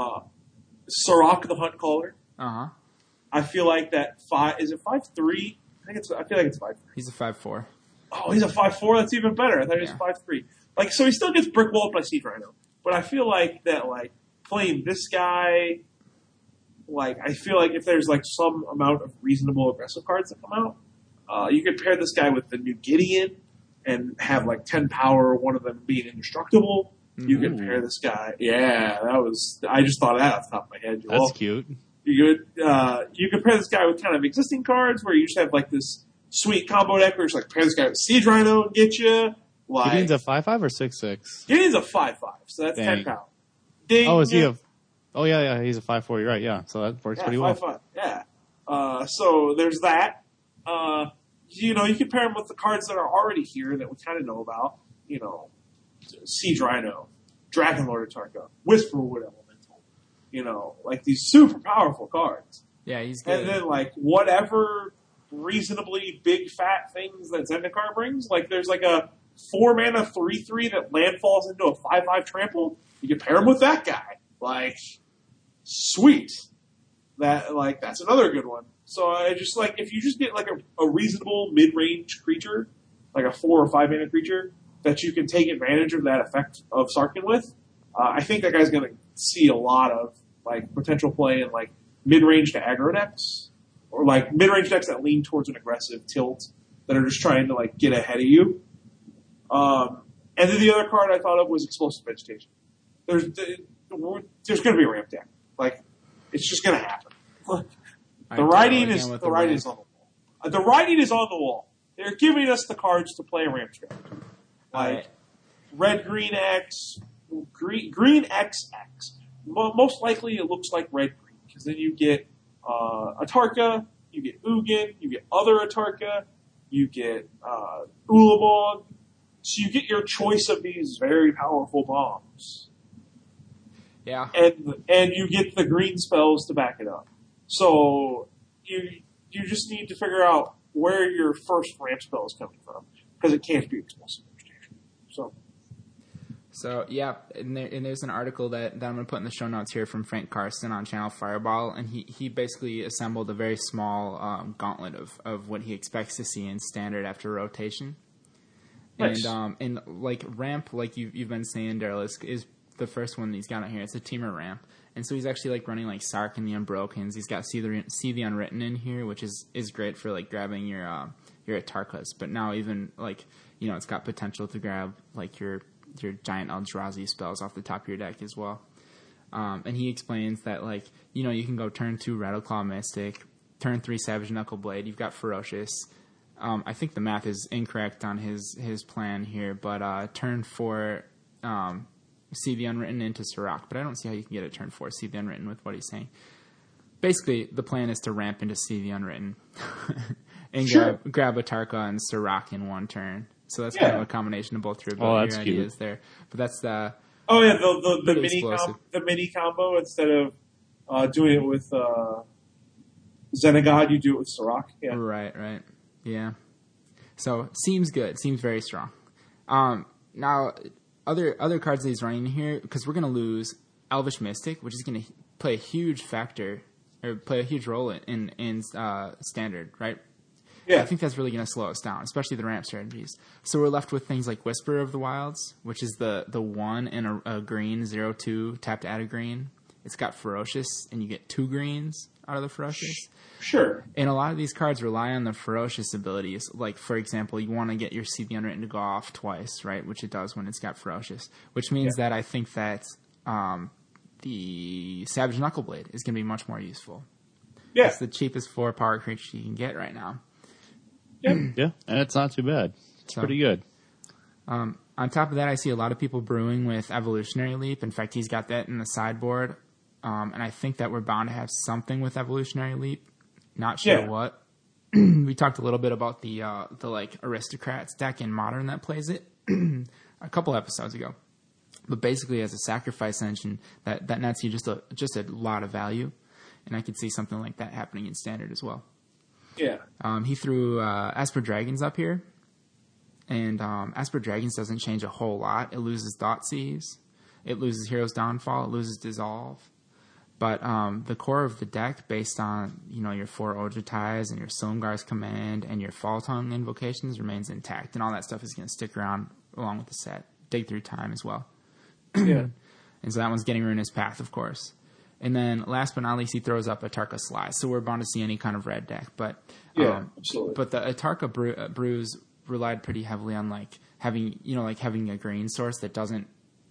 Sorok the Hunt Caller. Uh-huh. I feel like that 5 is it 5'3"? I feel like it's 5'3". He's a 5/4. Oh, he's a 5'4". That's even better. I thought he was 5'3". Like, so he still gets brick walled by Siege Rhino. But I feel like that, like, playing this guy, like, I feel like if there's like some amount of reasonable aggressive cards that come out, you could pair this guy with the new Gideon and have like 10 power, one of them being indestructible. Mm-hmm. You could pair this guy. Yeah, I just thought of that off the top of my head. That's cute. You could pair this guy with kind of existing cards where you just have like this sweet combo deck where you just like pair this guy with Siege Rhino and get you. Like, Gideon's a 5/5 or 6/6? Gideon's a 5/5, so that's Dang. 10 power. Ding, Oh, is he a? Oh yeah, he's a 5/4. You're right. Yeah, so that works pretty well. 5/5. Yeah. So there's that. You can pair him with the cards that are already here that we kind of know about. You know, Siege Rhino, Dragonlord Atarka, Whisperwood Elemental. You know, like these super powerful cards. Yeah, he's good. And then like whatever reasonably big fat things that Zendikar brings, like there's like a 4 mana 3/3 that landfalls into a 5/5 trample. You can pair him with that guy. Like, sweet. That's another good one. So I just like, if you just get like a reasonable mid-range creature, like a 4 or 5 mana creature, that you can take advantage of that effect of Sarkhan with, I think that guy's going to see a lot of like potential play in like mid-range to aggro decks, or like mid-range decks that lean towards an aggressive tilt that are just trying to like get ahead of you. And then the other card I thought of was Explosive Vegetation. There's going to be a ramp deck. Like, it's just going to happen. The writing is on the wall. The writing is on the wall. They're giving us the cards to play a ramp strategy. Like red, green, X, green, X, X. Most likely it looks like red, green, because then you get Atarka, you get Ugin, you get other Atarka, you get Ulamog. So you get your choice of these very powerful bombs. Yeah. And you get the green spells to back it up. So you just need to figure out where your first ramp spell is coming from, because it can't be Explosive Vegetation. So, yeah, and there's an article that I'm going to put in the show notes here from Frank Carson on Channel Fireball, and he basically assembled a very small gauntlet of what he expects to see in standard after rotation. Nice. And like ramp, like you've been saying, Daryl, is the first one that he's got on here. It's a teamer ramp. And so he's actually like running like Sark and the Unbrokens. He's got See the Unwritten in here, which is great for like grabbing your Atarkas. But now even like, it's got potential to grab like your giant Eldrazi spells off the top of your deck as well. And he explains that like, you can go turn 2 Rattleclaw Mystic, turn 3 Savage Knuckleblade. You've got Ferocious. I think the math is incorrect on his plan here, but turn 4 See the Unwritten into Sirach, but I don't see how you can get a turn 4 See the Unwritten with what he's saying. Basically, the plan is to ramp into See the Unwritten and grab Atarka and Sirach in one turn. So that's kind of a combination of both your ideas there. But that's the the mini combo instead of doing it with Xenagod, you do it with Sirach. Yeah. Right. Yeah. So seems good. Seems very strong. Now. Other cards that he's running here, because we're going to lose Elvish Mystic, which is going to play a huge factor, or play a huge role in Standard, right? Yeah. I think that's really going to slow us down, especially the ramp strategies. So we're left with things like Whisper of the Wilds, which is the 1 and a green, 0/2, tap to add a green. It's got Ferocious, and you get 2 greens out of the Ferocious. Sure. And a lot of these cards rely on the Ferocious abilities. Like, for example, you want to get your See the Unwritten to go off twice, right? Which it does when it's got Ferocious. Which means that I think that the Savage Knuckleblade is going to be much more useful. Yeah. It's the cheapest 4 power creature you can get right now. Yeah. Yeah, and it's not too bad. It's pretty good. On top of that, I see a lot of people brewing with Evolutionary Leap. In fact, he's got that in the sideboard. And I think that we're bound to have something with Evolutionary Leap. Not sure what. We talked a little bit about the like Aristocrats deck in Modern that plays it a couple episodes ago. But basically, as a sacrifice engine, that nets you just a lot of value, and I could see something like that happening in Standard as well. Yeah. He threw Esper Dragons up here, and Esper Dragons doesn't change a whole lot. It loses Thoughtseize, it loses Hero's Downfall, it loses Dissolve. But the core of the deck, based on your 4 Ojutais and your Silumgar's Command and your Fall Tongue invocations, remains intact, and all that stuff is going to stick around along with the set. Dig Through Time as well. Yeah. And so that one's getting Ruinous Path, of course. And then last but not least, he throws up Atarka Sly. So we're bound to see any kind of red deck. But absolutely. But the Atarka brews relied pretty heavily on like having a green source that doesn't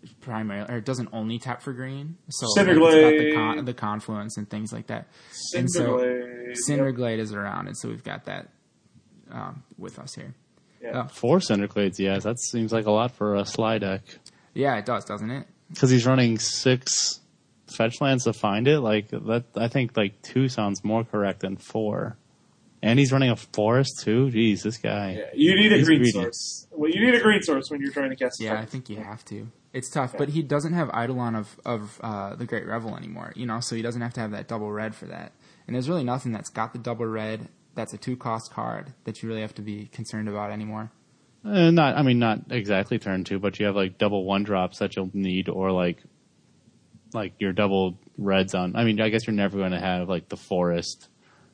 only tap for green. So Cinderglade. It's got the confluence and things like that. And so Cinderglade is around, and so we've got that with us here. Yeah. 4 Cinderglades, yes. That seems like a lot for a Sly deck. Yeah, it does, doesn't it? Because he's running 6 fetch lands to find it. Like that, I think like 2 sounds more correct than 4. And he's running a forest too. Jeez, this guy. Yeah, you need a green greedy. source. Well, you need a green source when you're trying to cast. Yeah, I think you have to. It's tough, but he doesn't have Eidolon of the Great Revel anymore. So he doesn't have to have that double red for that. And there's really nothing that's got the double red. That's a 2-cost card that you really have to be concerned about anymore. Not exactly turn 2, but you have like double 1-drops that you'll need, or like your double reds on. I guess you're never going to have like the forest.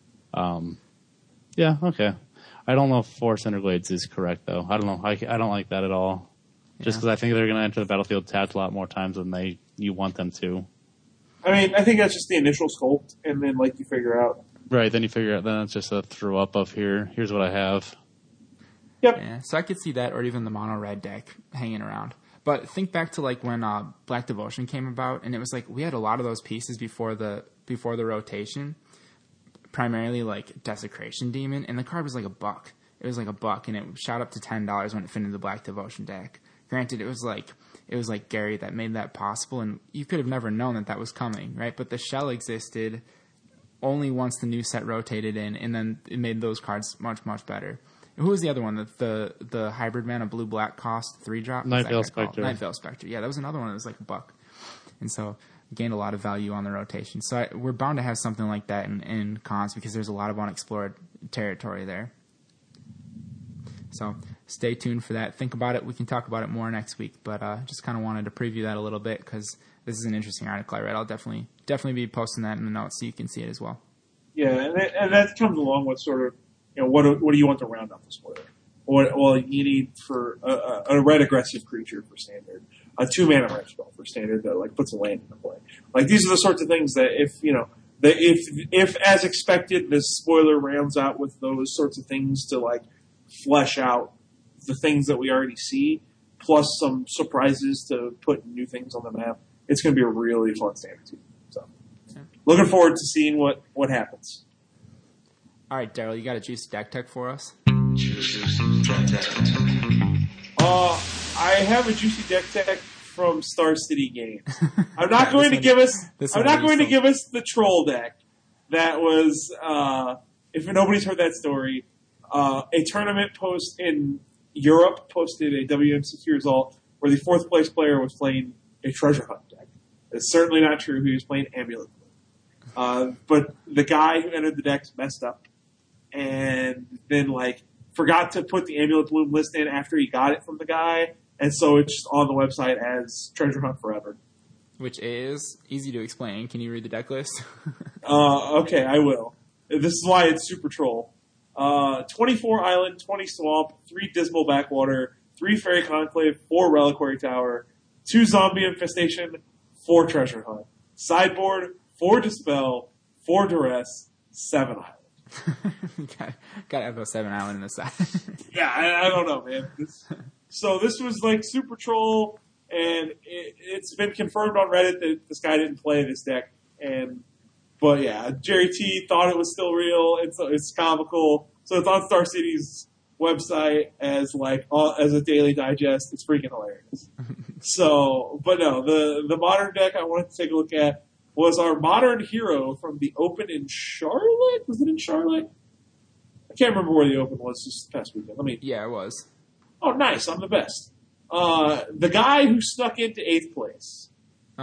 Yeah, okay. I don't know if 4 Cinderglades is correct though. I don't know. I don't like that at all. Just because I think they're going to enter the battlefield tapped a lot more times than you want them to. I think that's just the initial sculpt, and then you figure out. Right, then you figure out. Then it's just a throw up of here's what I have. Yep. Yeah, so I could see that, or even the mono red deck hanging around. But think back to when Black Devotion came about, and it was we had a lot of those pieces before the rotation, primarily Desecration Demon, and the card was $1. It was $1, and it shot up to $10 when it fit into the Black Devotion deck. Granted, it was Gary that made that possible, and you could have never known that was coming, right? But the shell existed only once the new set rotated in, and then it made those cards much, much better. And who was the other one? The hybrid mana blue-black cost 3-drop? Nightveil Spectre. Nightveil Spectre. Yeah, that was another one that was $1. And so gained a lot of value on the rotation. So we're bound to have something like that in cons, because there's a lot of unexplored territory there. So stay tuned for that. Think about it. We can talk about it more next week, but just kind of wanted to preview that a little bit because this is an interesting article I read. I'll definitely be posting that in the notes so you can see it as well. Yeah, and that comes along with sort of, what do you want to round up the spoiler? Well, you need for a red aggressive creature for standard, a 2-mana red spell for standard that puts a land into play. These are the sorts of things that if as expected, this spoiler rounds out with those sorts of things to flesh out the things that we already see, plus some surprises to put new things on the map. It's going to be a really fun standard season. So, looking forward to seeing what happens. All right, Daryl, you got a juicy deck tech for us? I have a juicy deck tech from Star City Games. I'm not going to give us the troll deck. That was if nobody's heard that story, a tournament post in Europe posted a WMCQ result where the 4th place player was playing a treasure hunt deck. It's certainly not true. He was playing Amulet Bloom. But the guy who entered the deck messed up and then forgot to put the Amulet Bloom list in after he got it from the guy, and so it's just on the website as Treasure Hunt Forever. Which is easy to explain. Can you read the deck list? Okay, I will. This is why it's super troll. 24 Island, 20 Swamp, 3 Dismal Backwater, 3 Fairy Conclave, 4 Reliquary Tower, 2 Zombie Infestation, 4 Treasure Hunt. Sideboard, 4 Dispel, 4 Duress, 7 Island. Gotta have a 7 Island in the side. Yeah, I don't know, man. So this was super troll, and it's been confirmed on Reddit that this guy didn't play this deck. But yeah, Jerry T thought it was still real. It's comical. So it's on Star City's website as a daily digest. It's freaking hilarious. But no, the modern deck I wanted to take a look at was our modern hero from the Open in Charlotte. Was it in Charlotte? I can't remember where the Open was this past weekend. Yeah, it was. Oh, nice. I'm the best. The guy who snuck into 8th place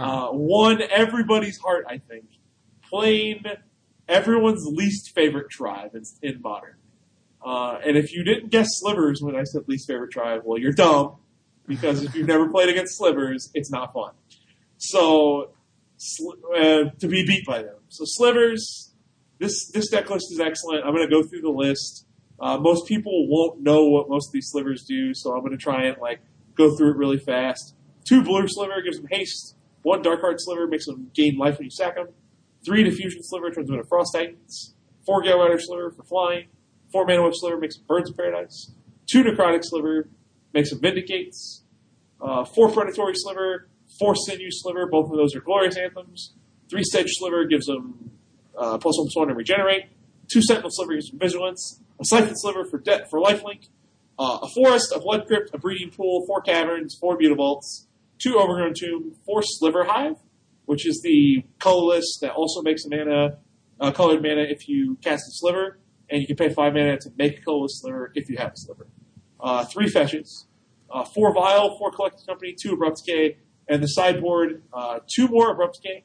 won everybody's heart, I think, playing everyone's least favorite tribe in Modern. And if you didn't guess Slivers when I said least favorite tribe, well, you're dumb, because if you've never played against Slivers, it's not fun. So, to be beat by them. So Slivers, this deck list is excellent. I'm going to go through the list. Most people won't know what most of these Slivers do, so I'm going to try and go through it really fast. 2 Blue Sliver gives them haste. 1 Dark Heart Sliver makes them gain life when you sack them. 3 Diffusion Sliver turns them into Frost Titans. 4 Gale Rider Sliver for flying. 4 Mana Whip Sliver makes them Birds of Paradise. 2 Necrotic Sliver makes them Vindicates. 4 Predatory Sliver. 4 Sinew Sliver, both of those are Glorious Anthems. 3 Sedge Sliver gives them +1/+1 and regenerate. 2 Sentinel Sliver gives them Vigilance. A Siphon Sliver for lifelink. A Forest, a Blood Crypt, a Breeding Pool, 4 Caverns, 4 Mutavaults, 2 Overgrown Tomb, 4 Sliver Hive, which is the colorless that also makes a colored mana if you cast a Sliver, and you can pay 5 mana to make a colorless Sliver if you have a Sliver. 3 Fetches, 4 Vial, 4 Collecting Company, 2 Abrupt Decay, and the sideboard, 2 more Abrupt Decay,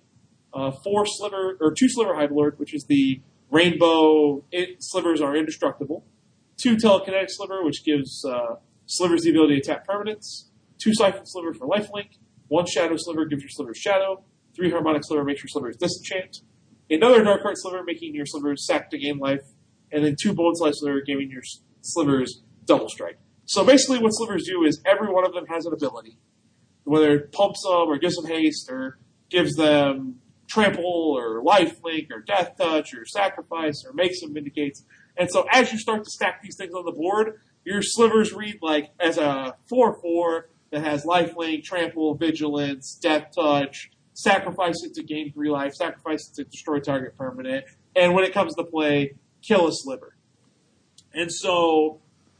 2 Sliver Hive Lord, which is the rainbow slivers are indestructible. 2 Telekinetic Sliver, which gives slivers the ability to tap permanents. 2 Siphon Sliver for lifelink. 1 Shadow Sliver gives your slivers shadow. 3 Harmonic Sliver makes your slivers disenchant. Another Dark Heart Sliver making your slivers sack to gain life. And then 2 Bone Slice Sliver giving your slivers double strike. So basically what slivers do is every one of them has an ability. Whether it pumps them or gives them haste or gives them trample or lifelink or death touch or sacrifice or makes them vindicates. And so as you start to stack these things on the board, your slivers read as a 4/4 that has lifelink, trample, vigilance, death touch, sacrifice it to gain 3 life, sacrifice it to destroy target permanent, and when it comes to play, kill a sliver. And so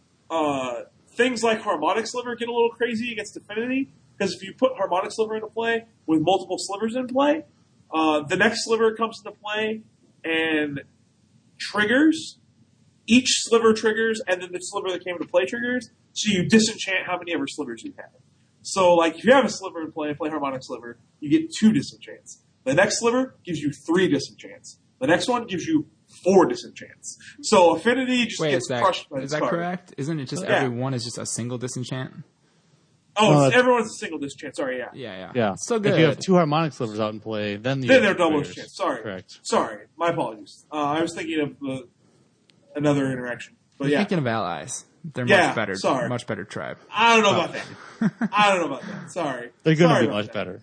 things like Harmonic Sliver get a little crazy against Affinity, because if you put Harmonic Sliver into play with multiple slivers in play, the next sliver comes into play and triggers. Each sliver triggers, and then the sliver that came into play triggers, so you disenchant how many ever slivers you have. So, if you have a sliver in play Harmonic Sliver, you get 2 disenchants. The next sliver gives you 3 disenchants. The next one gives you 4 disenchants. So Affinity just Wait, gets crushed by is this that card. correct? Isn't it just Yeah. every one is just a single disenchant? Oh, everyone's a single disenchant. Sorry, yeah. Yeah. So good. If you have 2 harmonic slivers out in play, then They're double disenchant. Sorry. Correct. Sorry. My apologies. I was thinking of another interaction. But yeah. Thinking of allies. They're Yeah, much better. sorry. Much better tribe. I don't know about that. I don't know about that. Sorry. They're going to Sorry be about much that. better.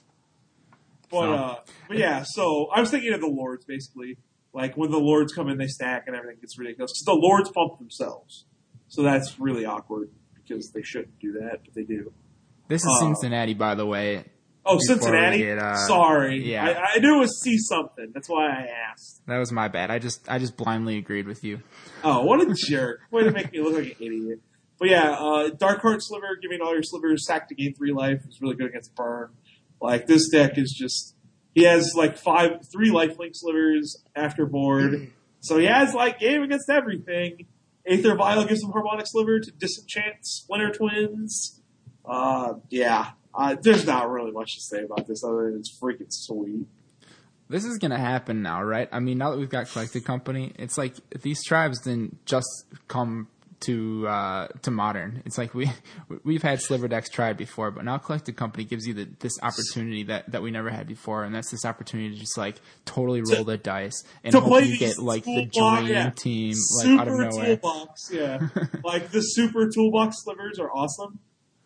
But yeah, so I was thinking of the Lords, basically. Like, when the Lords come in, they stack and everything gets ridiculous. Because the Lords pump themselves. So that's really awkward, because they shouldn't do that, but they do. This is Cincinnati, by the way. Oh, Before Cincinnati? we get, Sorry. yeah. I knew it was see something. That's why I asked. That was my bad. I just blindly agreed with you. Oh, what a jerk. Way to make me look like an idiot. But yeah, Dark Heart Sliver, giving all your slivers sack to gain 3 life is really good against burn. Like, this deck is just... He has, like, 3 lifelink slivers after board. So he has, like, game against everything. Aether Vial gives him Harmonic Sliver to disenchant Splinter Twins. Yeah. There's not really much to say about this other than it's freaking sweet. This is gonna happen now, right? I mean, now that we've got Collected Company, it's like these tribes didn't just come to Modern. It's like we've had Sliver decks tried before, but now Collected Company gives you this opportunity that we never had before, and that's this opportunity to just like totally roll the dice and hope you get like the dream team like out of nowhere. Toolbox, yeah. Like the super toolbox slivers are awesome.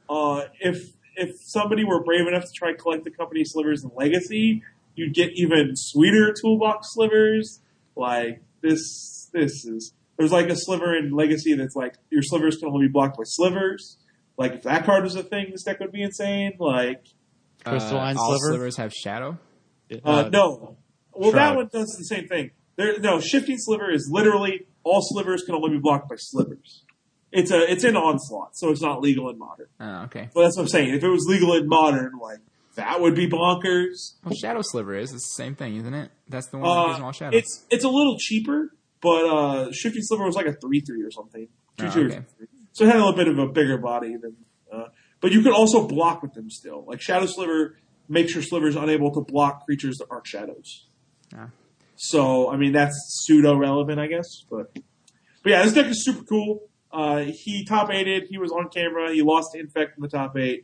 If somebody were brave enough to try Collected Company slivers in Legacy, you'd get even sweeter toolbox slivers. Like this is. There's like a sliver in Legacy that's like, your slivers can only be blocked by slivers. Like, if that card was a thing, this deck would be insane. Like, Crystalline all Sliver? slivers have shadow. no. Well, Shroud. that one does the same thing. No, Shifting Sliver is literally all slivers can only be blocked by slivers. It's in Onslaught, so it's not legal in Modern. Oh, okay. Well, that's what I'm saying. If it was legal in Modern, like, that would be bonkers. Well, Shadow Sliver is the same thing, isn't it? That's the one that gives them all shadows. It's a little cheaper, but Shifting Sliver was like a 3/3 or something. 2/2 or okay. something. So it had a little bit of a bigger body than. But you could also block with them still. Like Shadow Sliver makes your slivers unable to block creatures that aren't shadows. Yeah. So I mean that's pseudo relevant, I guess. But yeah, this deck is super cool. He top 8'd. He was on camera. He lost to Infect in the top 8.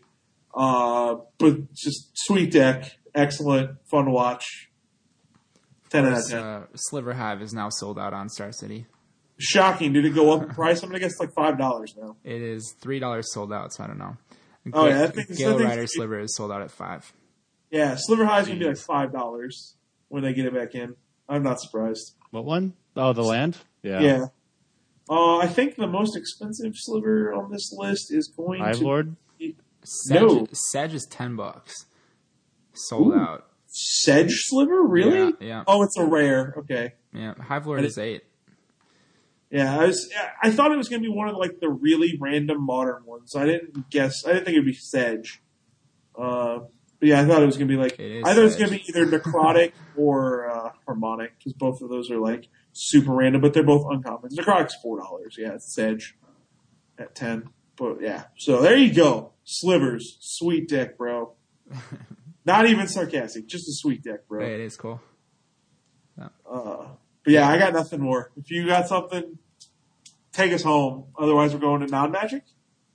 But just sweet deck, excellent, fun to watch. 10 out of 10. Sliver Hive is now sold out on Star City. Shocking. Did it go up in price? I'm going to guess it's like $5 now. It is $3 sold out, so I don't know. Oh, yeah. I think Gale Rider Sliver is sold out at $5. Yeah, Sliver High is going to be like $5 when they get it back in. I'm not surprised. What one? Oh, the land? Yeah. I think the most expensive sliver on this list is going Hive to Lord? be... Sedge is $10. Sold out. Sedge sliver? Really? Yeah. Oh, it's a rare. Okay. Yeah. Hive Lord is $8. Yeah, I thought it was going to be one of like the really random modern ones. I didn't think it would be Sedge. But yeah, I thought it was going to be like either it's going to be either Necrotic or Harmonic, because both of those are like super random, but they're both uncommon. Necrotic's $4. Yeah, it's Sedge at 10. But yeah, so there you go. Slivers, sweet deck, bro. Not even sarcastic, just a sweet deck, bro. It is cool. Yeah. But yeah, I got nothing more. If you got something, take us home. Otherwise, we're going to non-magic.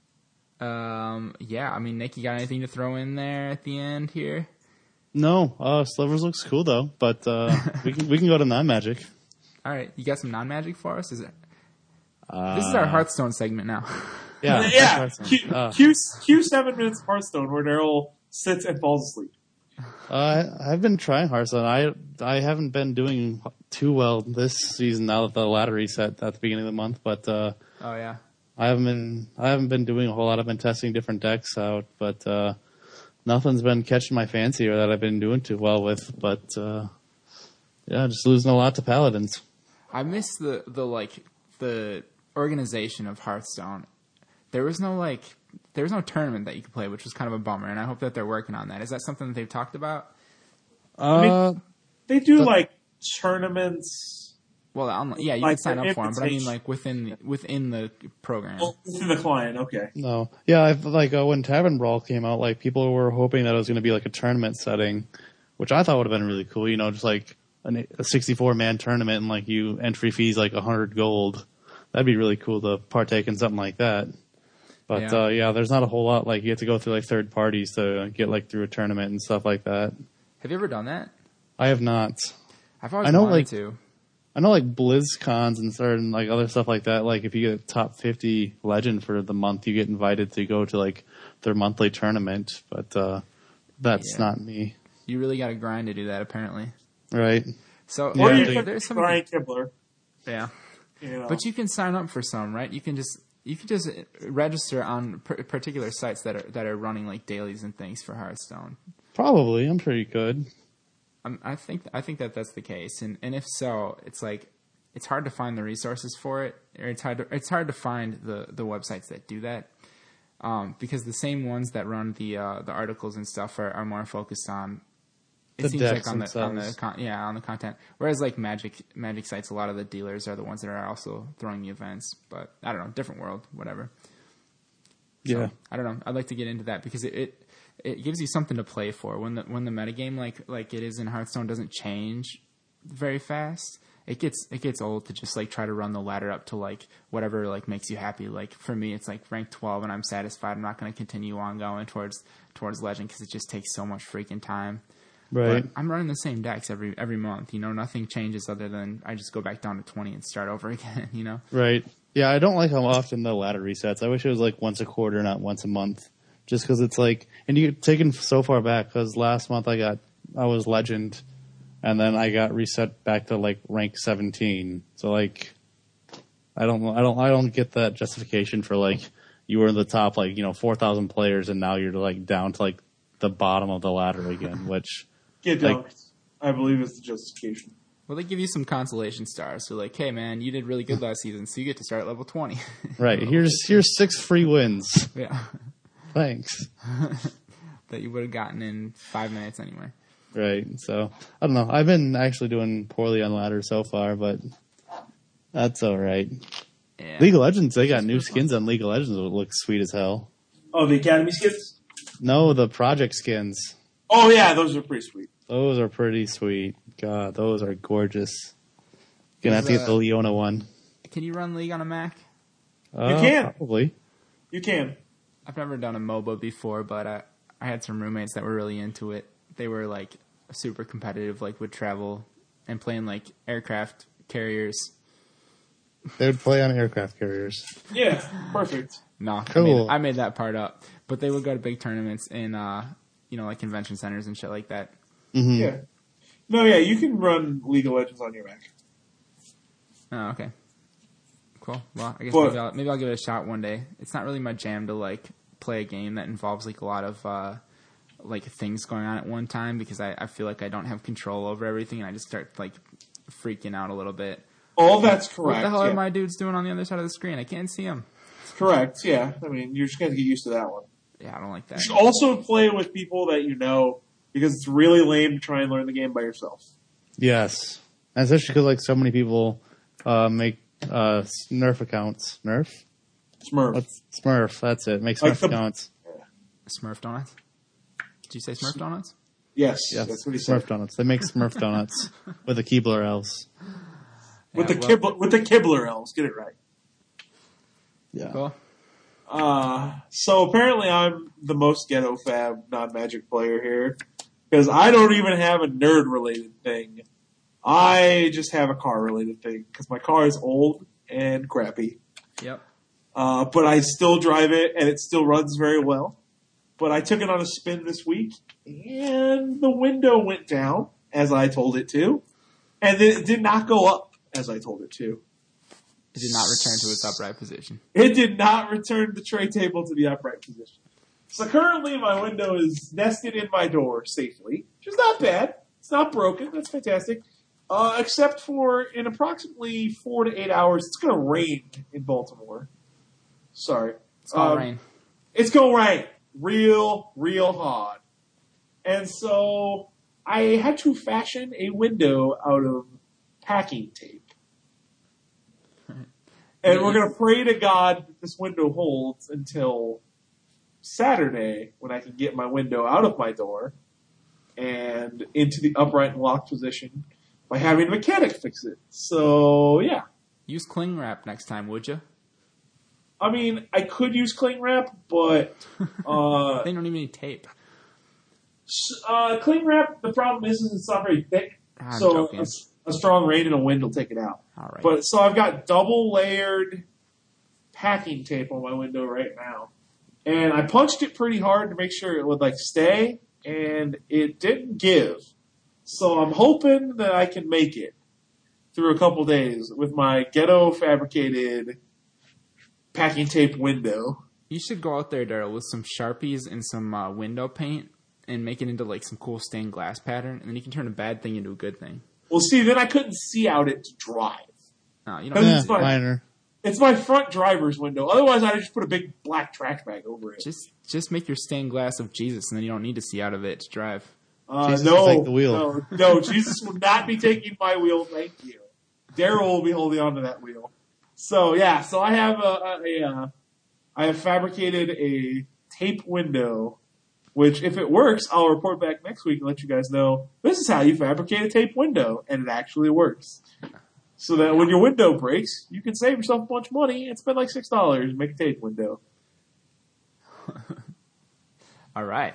Yeah. I mean, Nick, you got anything to throw in there at the end here? No. Slivers looks cool though, but we can go to non-magic. All right, you got some non-magic for us? Is it? This is our Hearthstone segment now. Yeah. Yeah. Q 7 minutes of Hearthstone where Daryl sits and falls asleep. I've been trying Hearthstone. I haven't been doing too well this season now that the ladder reset at the beginning of the month, but Oh yeah. I haven't been doing a whole lot. I've been testing different decks out, but nothing's been catching my fancy or that I've been doing too well with. But yeah, just losing a lot to Paladins. I miss the organization of Hearthstone. There was no tournament that you could play, which was kind of a bummer, and I hope that they're working on that. Is that something that they've talked about? They do like tournaments. Well, yeah, you like can sign up for them, but I mean, invitation. like within the program. Within the client, okay. No, yeah, when Tavern Brawl came out, like people were hoping that it was going to be like a tournament setting, which I thought would have been really cool. You know, just like a 64-man tournament and like you entry fees like 100 gold. That'd be really cool to partake in something like that. But there's not a whole lot. Like you have to go through like third parties to get like through a tournament and stuff like that. Have you ever done that? I have not. I've always wanted to. I know like BlizzCons and certain like other stuff like that. Like if you get a top 50 legend for the month, you get invited to go to like their monthly tournament. But that's not me. You really got to grind to do that, apparently. Right. So Or you there's could some Brian Kibler. Yeah. You know. But you can sign up for some, right? You can just register on particular sites that are running like dailies and things for Hearthstone. Probably, I'm sure you could. I think that's the case, and if so, it's like it's hard to find the resources for it, or it's hard to find the websites that do that, because the same ones that run the articles and stuff are more focused on. It seems like on the content. Whereas like Magic sites, a lot of the dealers are the ones that are also throwing the events. But I don't know, different world, whatever. So, Yeah, I don't know. I'd like to get into that because it gives you something to play for. When the metagame like it is in Hearthstone doesn't change very fast. It gets old to just like try to run the ladder up to like whatever like makes you happy. Like for me, it's like rank 12 and I'm satisfied. I'm not going to continue on going towards Legend because it just takes so much freaking time. right. But I'm running the same decks every month. You know, nothing changes other than I just go back down to 20 and start over again. You know, Right. Yeah, I don't like how often the ladder resets. I wish it was like once a quarter, not once a month. Just because it's like, and you get taken so far back. Because last month I was Legend, and then I got reset back to like rank 17. So like, I don't get that justification for like you were in the top 4,000 players, and now you're like down to like the bottom of the ladder again, which. Get dunked, I believe is the justification. well they give you some consolation stars. So like, hey man, you did really good last season, so you get to start at level 20. Right. Here's 6 free wins. Yeah. Thanks. That you would have gotten in 5 minutes anyway. Right. So I don't know. I've been actually doing poorly on ladder so far, but that's all right. Yeah. League of Legends, they got new skins on League of Legends that look sweet as hell. Oh, the Academy skins? No, the project skins. Oh, yeah, those are pretty sweet. Those are pretty sweet. God, those are gorgeous. Gonna have to get the Leona one. Can you run League on a Mac? You can. Probably. You can. I've never done a MOBA before, but I had some roommates that were really into it. They were like super competitive, like would travel and playing like aircraft carriers. They would play on aircraft carriers. Yeah, perfect. No, Cool. I made that part up. But they would go to big tournaments in, like convention centers and shit like that. Mm-hmm. Yeah. No, yeah, you can run League of Legends on your Mac. Oh, okay. Cool. Well, I guess But- maybe I'll give it a shot one day. It's not really my jam to like play a game that involves like a lot of like things going on at one time because I feel like I don't have control over everything and I just start like freaking out a little bit. Oh, that's correct. What the hell yeah. are my dudes doing on the other side of the screen? I can't see them. Correct, yeah. I mean, you're just going to get used to that one. Yeah, I don't like that. You should also play with people that you know because it's really lame to try and learn the game by yourself. Yes. And especially because like so many people make Smurf accounts. Smurf? Smurf. Smurf, that's it. Make Like Smurf the- accounts. Smurf donuts? Did you say Smurf donuts? Yes, Yes, that's what he Smurf said. donuts. They make Smurf donuts with a Keebler else. With Yeah, the Kibler elves, get it right. Yeah. Cool. So apparently I'm the most ghetto fab non-Magic player here because I don't even have a nerd-related thing. I just have a car-related thing because my car is old and crappy. Yep. But I still drive it and it still runs very well. But I took it on a spin this week and the window went down as I told it to. And then it did not go up as I told it to. It did not return to its upright position. It did not return the tray table to the upright position. So currently my window is nested in my door safely, which is not bad. It's not broken. That's fantastic. Except for in approximately 4 to 8 hours, it's going to rain in Baltimore. Sorry. It's all rain. It's going to rain real hard. And so I had to fashion a window out of packing tape. And we're going to pray to God that this window holds until Saturday when I can get my window out of my door and into the upright and locked position by having a mechanic fix it. So, yeah. Use cling wrap next time, would you? I mean, I could use cling wrap, but They don't even need tape. Cling wrap, the problem is it's not very thick. I'm so joking. a strong rain and a wind will take it out. All right. But so I've got double layered packing tape on my window right now. And I punched it pretty hard to make sure it would like stay, and it didn't give. So I'm hoping that I can make it through a couple days with my ghetto fabricated packing tape window. You should go out there, Daryl, with some Sharpies and some window paint and make it into like some cool stained glass pattern, and then you can turn a bad thing into a good thing. Well, see, then I couldn't see out it to drive. No, you Because don't. it's fine. Minor. It's my front driver's window. Otherwise, I'd just put a big black trash bag over it. Just make your stained glass of Jesus, and then you don't need to see out of it to drive. Jesus No, will take the wheel. no, Jesus will not be taking my wheel. Thank you. Daryl will be holding on to that wheel. So yeah, so I have I have fabricated a tape window, which if it works, I'll report back next week and let you guys know this is how you fabricate a tape window, and it actually works. So that when your window breaks, you can save yourself a bunch of money and spend like $6 and make a tape window. All right.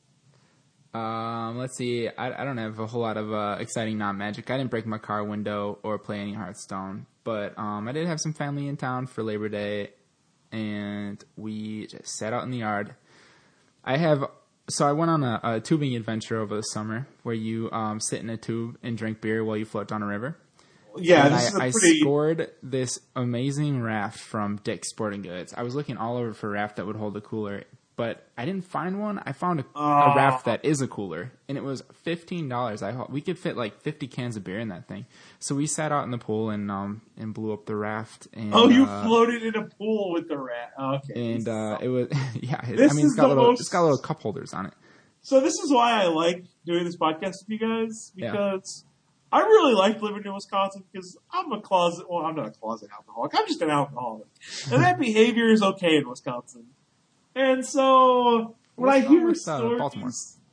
Let's see. I don't have a whole lot of exciting non-magic. I didn't break my car window or play any Hearthstone, but I did have some family in town for Labor Day, and we just sat out in the yard. So I went on a tubing adventure over the summer where you sit in a tube and drink beer while you float down a river. Yeah, And this is a I pretty. scored this amazing raft from Dick's Sporting Goods. I was looking all over for a raft that would hold a cooler, but I didn't find one. I found a raft that is a cooler, and it was $15. We could fit like 50 cans of beer in that thing. So we sat out in the pool and blew up the raft. And, You floated in a pool with the rat. Okay. And it was yeah. This is it's got the it's got little cup holders on it. So this is why I like doing this podcast with you guys, because I really like living in Wisconsin because I'm I'm not a closet alcoholic. I'm just an alcoholic. And that behavior is okay in Wisconsin. And so when I hear stories, Baltimore?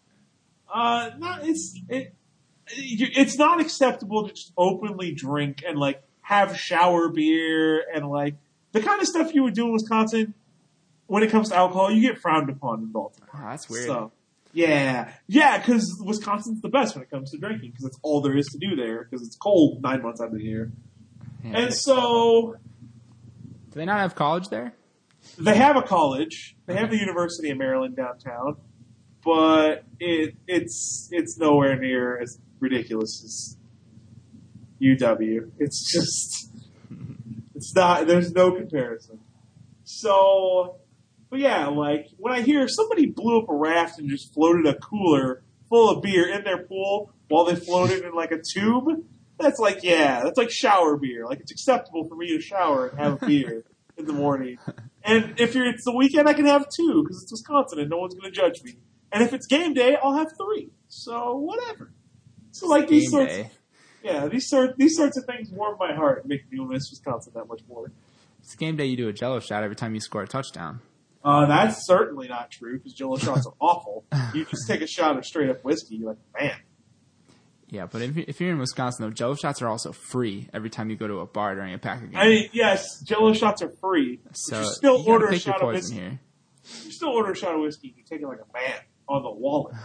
It's not acceptable to just openly drink and like have shower beer and like the kind of stuff you would do in Wisconsin when it comes to alcohol. You get frowned upon in Baltimore. Oh, that's weird. So, yeah, because Wisconsin's the best when it comes to drinking because it's all there is to do there because it's cold 9 months out of the year. Yeah. And so Do they not have college there? they have a college. They have the University of Maryland downtown, but it's nowhere near as ridiculous as UW. It's just it's not. There's no comparison. So, but yeah, like when I hear somebody blew up a raft and just floated a cooler full of beer in their pool while they floated in like a tube, that's like shower beer. Like it's acceptable for me to shower and have a beer in the morning. And if it's the weekend, I can have 2 because it's Wisconsin and no one's going to judge me. And if it's game day, I'll have 3. So whatever. So like these sorts, these sorts of things warm my heart and make me miss Wisconsin that much more. It's game day. You do a Jello shot every time you score a touchdown. That's certainly not true because Jello shots are awful. You just take a shot of straight up whiskey, you're like, man. Yeah, but if you're in Wisconsin, though, Jello shots are also free every time you go to a bar during a Packer game. I mean, yes, Jello shots are free. So you still you gotta order a pick your shot of poison whiskey. here. You still order a shot of whiskey. You take it like a man on the wallet.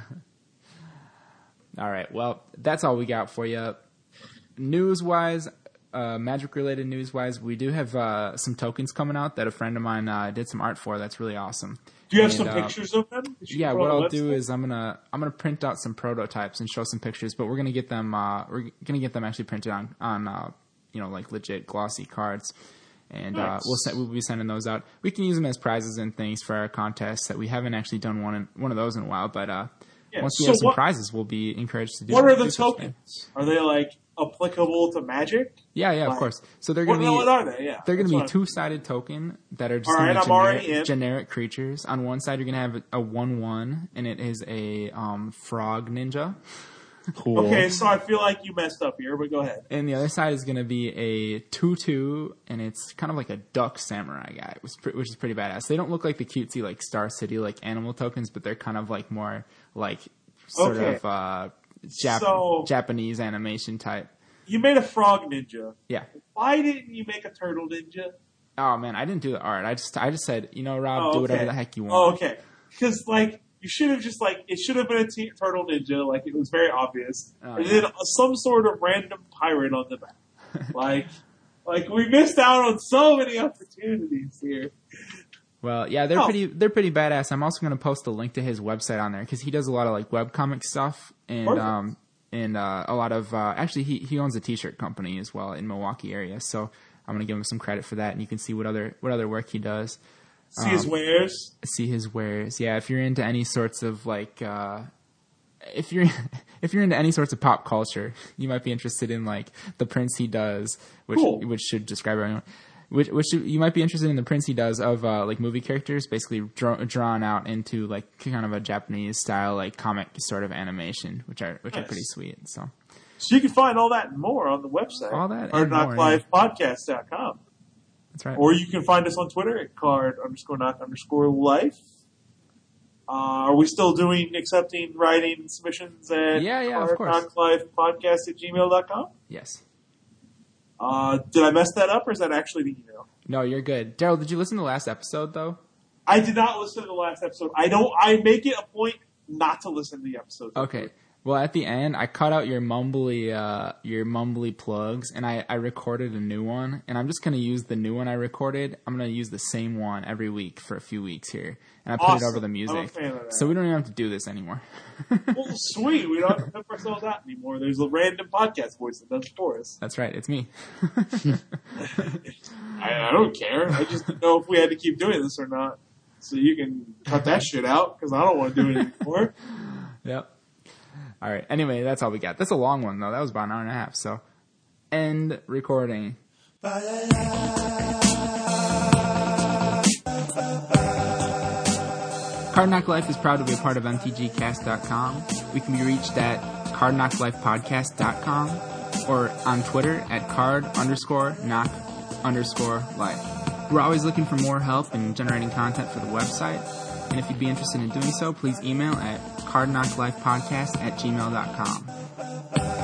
All right, well, that's all we got for you. News-wise, Magic-related news-wise, we do have some tokens coming out that a friend of mine did some art for. That's really awesome. Do you have some pictures of them? Yeah, what I'll do is I'm gonna print out some prototypes and show some pictures, but we're gonna get them actually printed on like legit glossy cards, and nice. we'll be sending those out. We can use them as prizes and things for our contests. That we haven't actually done one of those in a while, but once we have some prizes, we'll be encouraged to do. What are the tokens? Are they like applicable to Magic? Yeah, of course. So they're going to be. What are they? Yeah, they're going to be 2-sided token that are just generic creatures. On one side, you're going to have a 1/1, and it is a frog ninja. Cool. Okay, so I feel like you messed up here, but go ahead. And the other side is going to be a 2/2, and it's kind of like a duck samurai guy, which is pretty badass. They don't look like the cutesy like Star City like animal tokens, but they're kind of like more like sort of Japanese animation type. You made a frog ninja. Yeah. Why didn't you make a turtle ninja? Oh man, I didn't do the art. I just said, Rob, do whatever the heck you want. Oh, okay. Because you should have just it should have been a turtle ninja. Like it was very obvious, and then some sort of random pirate on the back. Like we missed out on so many opportunities here. Well, yeah, they're pretty badass. I'm also going to post a link to his website on there because he does a lot of webcomic stuff and a lot of actually he owns a t-shirt company as well in Milwaukee area. So I'm going to give him some credit for that, and you can see what other work he does. See his wares. See his wares. Yeah, if you're into any sorts of if you're into any sorts of pop culture, you might be interested in the prints he does, which should describe everyone. Which you might be interested in the prints he does of movie characters, basically drawn out into kind of a Japanese style comic sort of animation, which are pretty sweet. So you can find all that and more on the website. All that and more. CardKnockLifePodcast.com. That's right. Or you can find us on Twitter at card_knock_life. Are we still accepting writing submissions at of course. cardknocklifepodcast@gmail.com? Yes. Did I mess that up, or is that actually the email? No, you're good. Daryl, did you listen to the last episode, though? I did not listen to the last episode. I make it a point not to listen to the episode. Okay. Well, at the end, I cut out your mumbly plugs, and I recorded a new one, and I'm just going to use the new one I recorded. I'm going to use the same one every week for a few weeks here, and I put it over the music. I'm a fan of that. So we don't even have to do this ananymore. Well, sweet. We don't have to pimp ourselves out anymore. There's a random podcast voice that does it for us. That's right. It's me. I don't care. I just didn't know if we had to keep doing this or not. So you can cut that shit out, because I don't want to do it anymore. Yep. All right. Anyway, that's all we got. That's a long one, though. That was about an hour and a half. So, end recording. Card Knock Life is proud to be a part of MTGcast.com. We can be reached at cardknocklifepodcast.com or on Twitter at card_knock_life. We're always looking for more help in generating content for the website. And if you'd be interested in doing so, please email at cardknocklifepodcast@gmail.com.